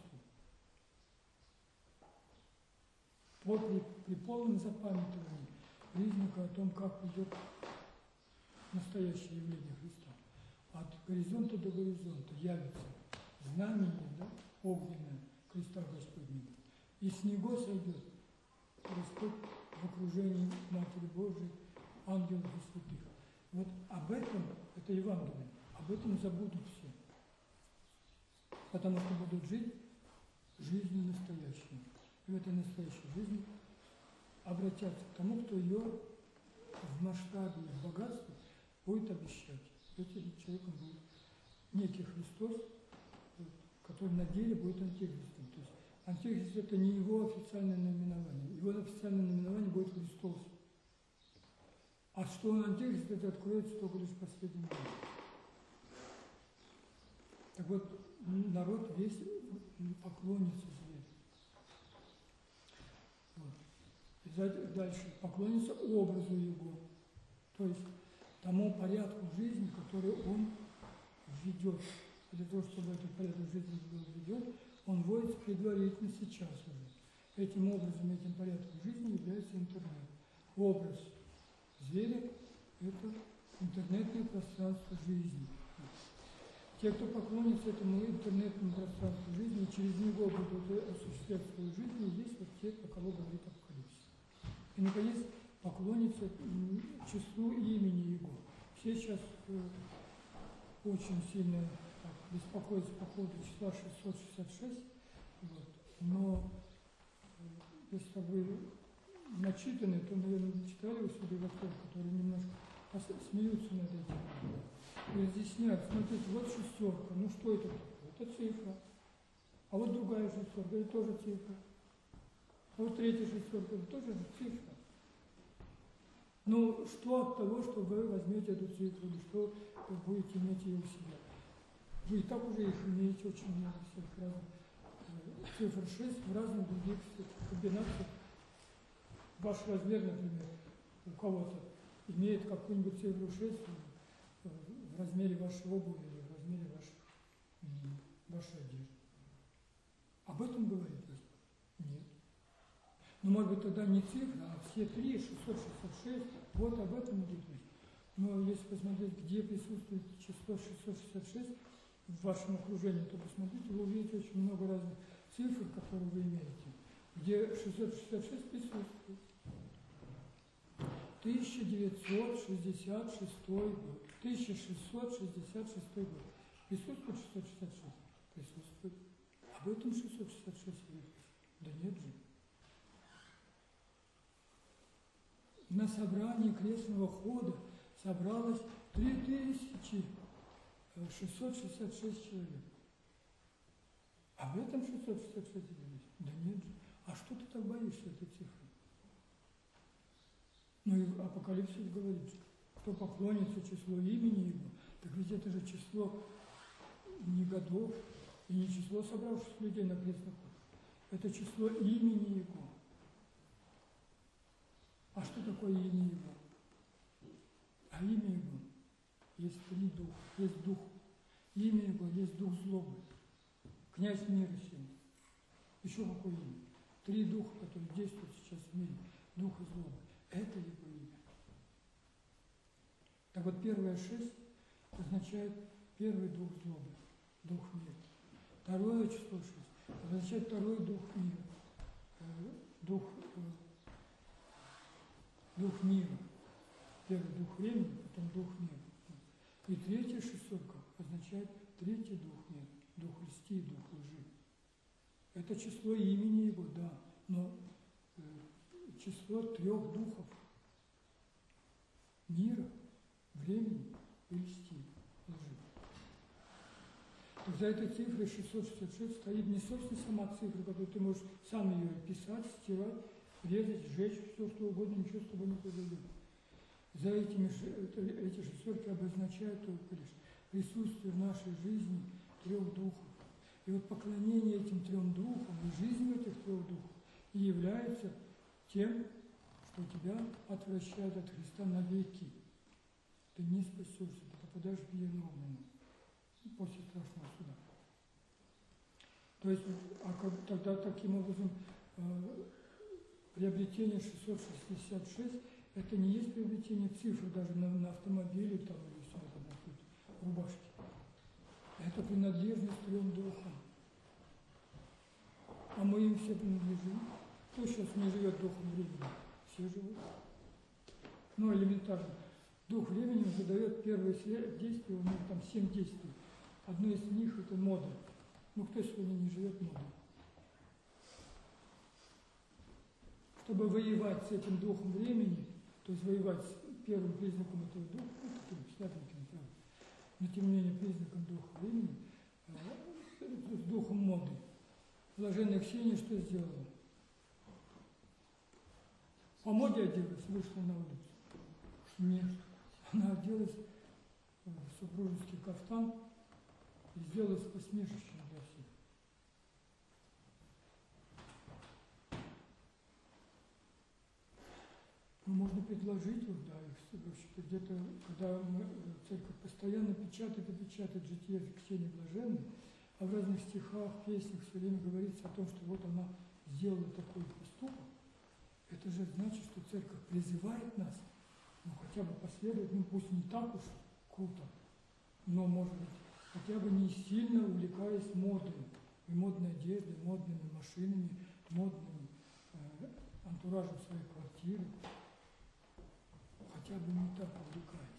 Вот при, при полном запамятовании признака о том, как идет настоящее явление Христа. От горизонта до горизонта явится знамение, да, огненное Христа Господня. И с него сойдет Господь в окружении Матери Божией, ангелов и святых. Вот об этом, это Евангелие, об этом забудут все. Потому что будут жить жизнью настоящей. И в этой настоящей жизни обратятся к тому, кто ее в масштабе и в богатстве будет обещать. Этим человеком будет некий Христос, который на деле будет антихристом. То есть антихрист – это не его официальное наименование. Его официальное наименование будет Христос. А что он антихрист, это откроется только лишь в последний момент. Так вот, народ весь поклонится зверю. Вот. И дальше поклонится образу его, то есть тому порядку жизни, который он введет. Для того, чтобы этот порядок жизни был введен, он вводится предварительно сейчас уже. Этим образом, этим порядком жизни является интернет. Образ зверя – это интернетное пространство жизни. Те, кто поклонится этому интернетному пространству жизни, и через него будут осуществлять свою жизнь, и есть вот те, про кого говорит Апокалипсис. И, наконец, поклонится числу имени Его. Все сейчас э, очень сильно так, беспокоятся по поводу числа шестьсот шестьдесят шесть, вот. Но э, если вы начитаны, то, наверное, читали у Святых Отцов, которые немножко смеются над этим. И разъясняют, смотрите, вот шестерка, ну что это такое? Это цифра. А вот другая шестерка, это тоже цифра. А вот третья шестерка, это тоже цифра. Ну, что от того, что вы возьмете эту цифру, или что вы будете иметь ее у себя? Вы и так уже их имеете очень много всех разных. Цифр шесть в разных других комбинациях. Ваш размер, например, у кого-то имеет какую-нибудь цифру шесть, в размере вашей обуви или в размере ваших, вашей одежды. Об этом говорит Господь? Нет. Ну, может быть, тогда не цифра, а все три, шестьсот шестьдесят шесть, вот об этом идет речь. Но если посмотреть, где присутствует число шестьсот шестьдесят шесть в вашем окружении, то посмотрите, вы увидите очень много разных цифр, которые вы имеете, где шестьсот шестьдесят шесть присутствует. тысяча девятьсот шестьдесят шестой год. тысяча шестьсот шестьдесят шестой год. Присутствует шестьсот шестьдесят шесть? Присутствует. Об этом шестьсот шестьдесят шесть говорит? Да нет же. На собрании крестного хода собралось три тысячи шестьсот шестьдесят шесть человек. Об этом шестьсот шестьдесят шесть говорит? Да нет же. А что ты так боишься этой цифры? Ну и Апокалипсис говорит, кто поклонится числу имени Его, так ведь это же число не годов и не число собравшихся людей на крестный ход. Это число имени Его. А что такое имя Его? А имя Его есть три духа. Есть дух. Имя Его есть дух злобы. Князь мира сего. Еще какое имя? Три духа, которые действуют сейчас в мире. Дух и злоба. Это Его имя. Так вот, первая шесть означает первый дух злобы, дух мира. Второе число шесть означает второй дух мира, дух, дух мира. Первый дух времени, потом дух мира. И третья шестерка означает третий дух мира, дух льсти, дух лжи. Это число имени Его, да, но число трех духов мира, времени и льсти, лжи. то за этой цифрой шестьсот шестьдесят шесть стоит не собственно сама цифра, которую ты можешь сам ее писать, стирать, резать, сжечь, все что угодно, ничего с тобой не произойдет. За этими, эти шестерки обозначают только лишь присутствие в нашей жизни трех духов. И вот поклонение этим трем духам и жизнь этих трех духов и является тем, что тебя отвращает от Христа навеки. Ты не спасешься, ты попадаешь в геном после страшного суда. То есть, а как, тогда таким образом э, приобретение шестьсот шестьдесят шесть это не есть приобретение цифр даже на, на автомобиле там, или все это на рубашке. Это принадлежность трем духам. А мы им все принадлежим. Кто сейчас не живет духом времени? Все живут. Ну, элементарно. Дух времени уже дает первые действия, у него там семь действий. Одно из них это мода. Ну, кто сегодня не живет модой? Чтобы воевать с этим духом времени, то есть воевать с первым признаком этого духа, ну, таким святеньким, правда, но тем не менее признаком духа времени, с духом моды. Блаженная Ксения что сделала? По моде оделась, вышла на улицу. Нет, она оделась в супружеский кафтан и сделалась посмешищем для всех. Ну, можно предложить, вот, да, их где-то, когда мы, церковь постоянно печатает и печатает житие Ксении Блаженной, а в разных стихах, песнях все время говорится о том, что вот она сделала такой поступок, это же значит, что церковь призывает нас, ну хотя бы последовать, ну пусть не так уж круто, но может быть хотя бы не сильно увлекаясь модой, и модной одеждой, модными машинами, модным э, антуражем своей квартиры, хотя бы не так увлекаясь.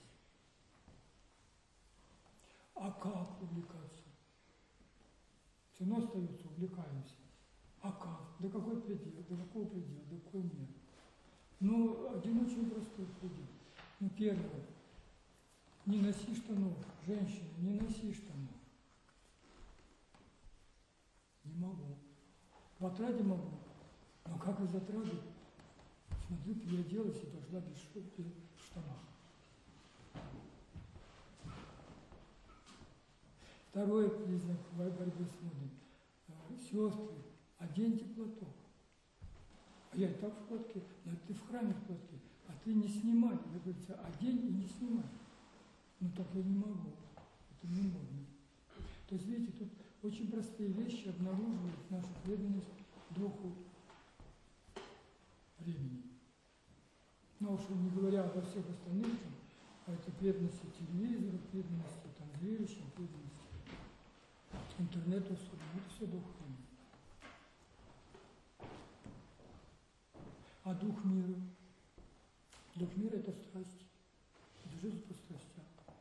А как увлекаться? Все равно остается, увлекаемся. А как? До какой предел? До какого предела? До какой меры? Ну, один очень простой предел. Ну, первое. Не носи штанов. Женщина, не носи штанов. Не могу. В отраде могу. Но как из отрады? Смотри, переоделась и пошла без штанов. Второй признак борьбы с модой. Сестры, оденьте платок. А я и так в платке, но ты в храме в платке, а ты не снимай. Как говорится, одень и не снимай. Ну так я не могу. Это не модно. То есть, видите, тут очень простые вещи обнаруживают нашу преданность духу времени. Но уж не говоря обо всех остальных, там, а это преданности телевизору, преданности там, зрелищам, преданности интернету, особенно, это все дух времени. А дух мира? Дух мира – это страсть. Это жизнь по страстям.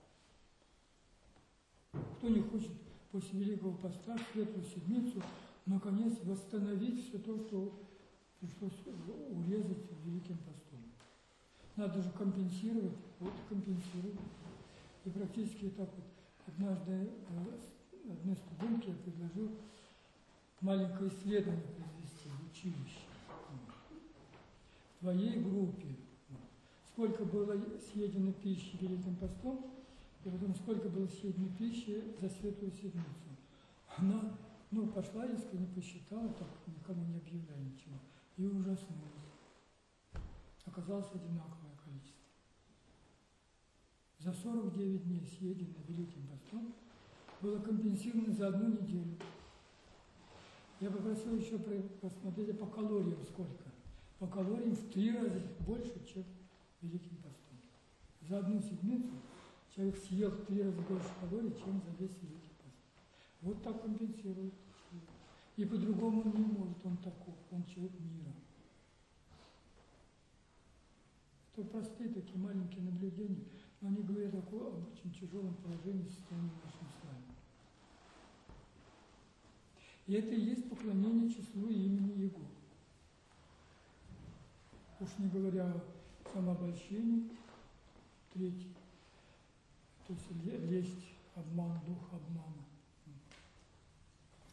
Кто не хочет после Великого Поста, Светлую Седмицу, наконец восстановить все то, что пришлось урезать Великим Постом. Надо же компенсировать, вот компенсировать. И практически так вот однажды одной студентке я предложил маленькое исследование произвести в училище. В твоей группе сколько было съедено пищи Великим Постом, и потом сколько было съедено пищи за Светлую Седмицу. Она, ну, пошла искренне посчитала, так никому не объявляя ничего, и ужаснулась. Оказалось одинаковое количество. За сорок девять дней съеденное Великим Постом было компенсировано за одну неделю. Я попросил еще посмотреть по калориям сколько. По калориям в три раза больше, чем Великим Постом. За одну седмицу человек съел в три раза больше калорий, чем за весь Великий Пост. Вот так компенсирует человек. И по-другому он не может, он таков, он человек мира. Это простые такие маленькие наблюдения, но они говорят о очень тяжелом положении состояния нашем с вами. И это и есть поклонение числу и имени Его. Уж не говоря о самообольщении, третий, то есть лесть, обман, дух обмана.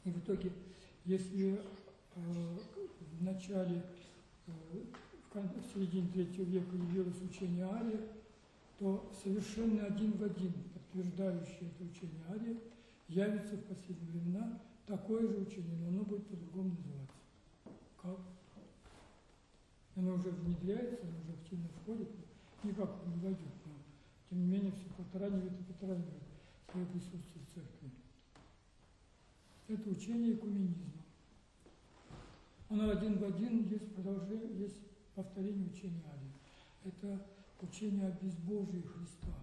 И в итоге, если э, в начале, э, в, кон- в середине третьего века явилось учение Ария, то совершенно один в один подтверждающее это учение Ария явится в последние времена такое же учение, но оно будет по-другому называться. Как? Оно уже внедряется, оно уже активно входит, никак не войдет, но тем не менее все потаранивает и потаранивает свое присутствие в церкви. Это учение экуменизма. Оно один в один есть продолжение, есть повторение учения Ария. Это учение о безбожии Христа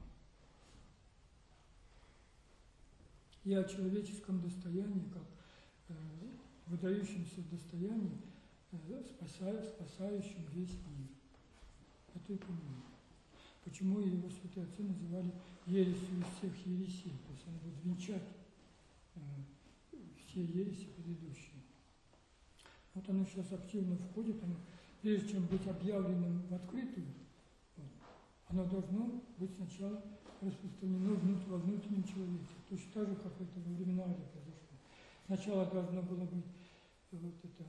и о человеческом достоянии, как э, выдающемся достоянии, э, спасая, спасающем весь мир. Это экуменизм. Почему его святые отцы называли ересью из всех ересей? То есть он будет венчать э, все ереси предыдущие. Вот оно сейчас активно входит, оно, прежде чем быть объявленным в открытую, вот, оно должно быть сначала распространено внутрь, во внутреннем человеке. Точно так же, как это во времена Ария произошло. Сначала должно было быть вот это,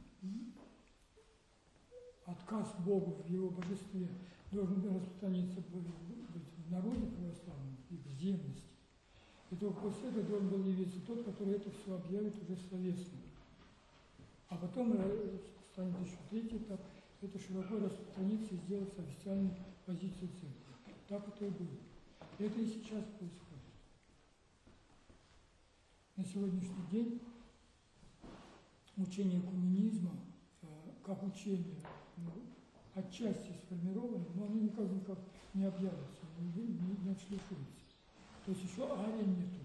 отказ Богу в его божестве, должен был распространиться быть в народе православном и в земности. И только после этого должен был явиться тот, который это все объявит уже словесно. А потом станет еще третий этап, это широко распространится и сделается официальной позицией церкви. Так это и было. И это и сейчас происходит. На сегодняшний день учение экуменизма, как учение, ну, отчасти сформировано, но оно никак, никак не объявится, не, не, не отшлифуется. То есть еще Ария нету.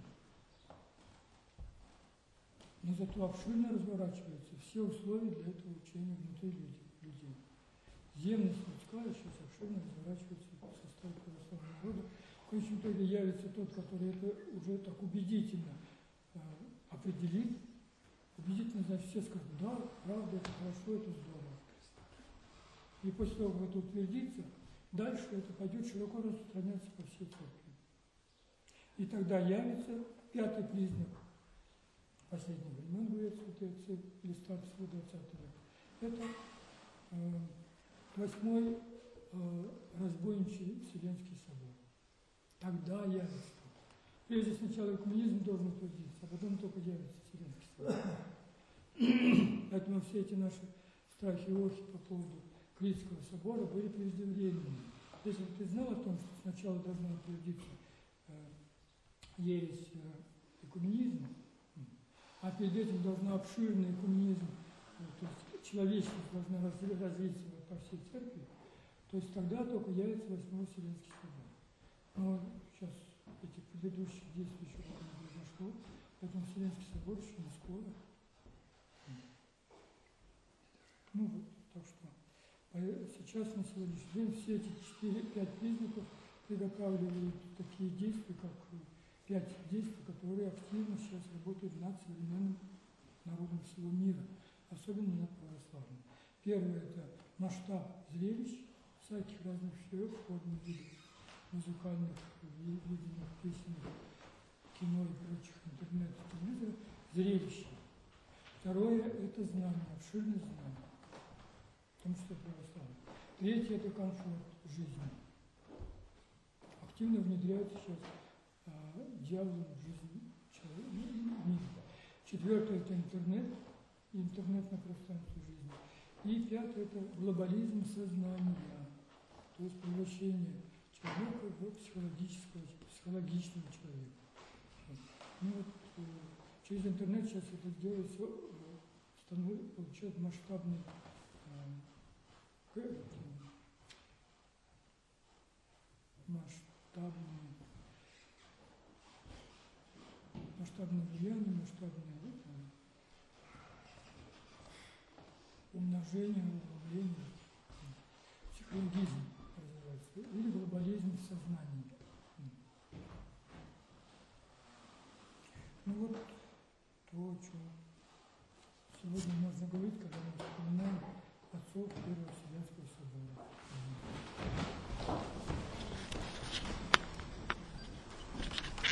Но зато обширно разворачиваются все условия для этого учения внутри людей. Земность людская сейчас обширно разворачивается в составе православного народа. В конечном итоге явится тот, который это уже так убедительно э, определит. Убедительно, значит, все скажут, да, правда, это хорошо, это здорово. И после того, как это утвердится, дальше это пойдет широко распространяться по всей церкви. И тогда явится пятый признак последних времен, говорят святые отцы, или старцев двадцатого века. Это э, восьмой э, разбойничий Вселенский собор. Тогда явится. Прежде сначала экуменизм должен утвердиться, а потом только явится Вселенский собор. Поэтому все эти наши страхи и охи по поводу Критского собора были преждевременными. Если бы ты знал о том, что сначала должна утвердиться э, ересь э, экуменизма, а перед этим должна обширный экуменизм, э, то есть человечность должна развиться по всей церкви, то есть тогда только явится восьмой Вселенский собор. Но сейчас этих предыдущих действий еще пока не произошло, поэтому Вселенский собор еще не скоро. Ну вот, так что сейчас на сегодняшний день все эти четыре-пять признаков приготавливают такие действия, как пять действий, которые активно сейчас работают над современным народом всего мира, особенно над православным. Первое – это масштаб зрелищ, всяких разных сфер, форм видов, музыкальных, виденных, песенных, кино и прочих, интернет, телевизора, зрелище. Второе – это знание, обширное знание, в том числе православное. Третье – это комфорт жизни. Активно внедряется сейчас а, дьяволом в жизнь мира. Четвертое – это интернет, интернет на пространстве жизни. И пятое – это глобализм сознания, то есть превращение человека в психологического, психологичного человека. Ну, вот, э, через интернет сейчас это делается, э, получает масштабный э, масштабное, масштабное влияние, масштабное э, умножение, углубление, психологизм называется, или глобализм в сознании. Ну вот то, о чем сегодня можно говорить, когда мы вспоминаем отцов Первого Вселенского собора.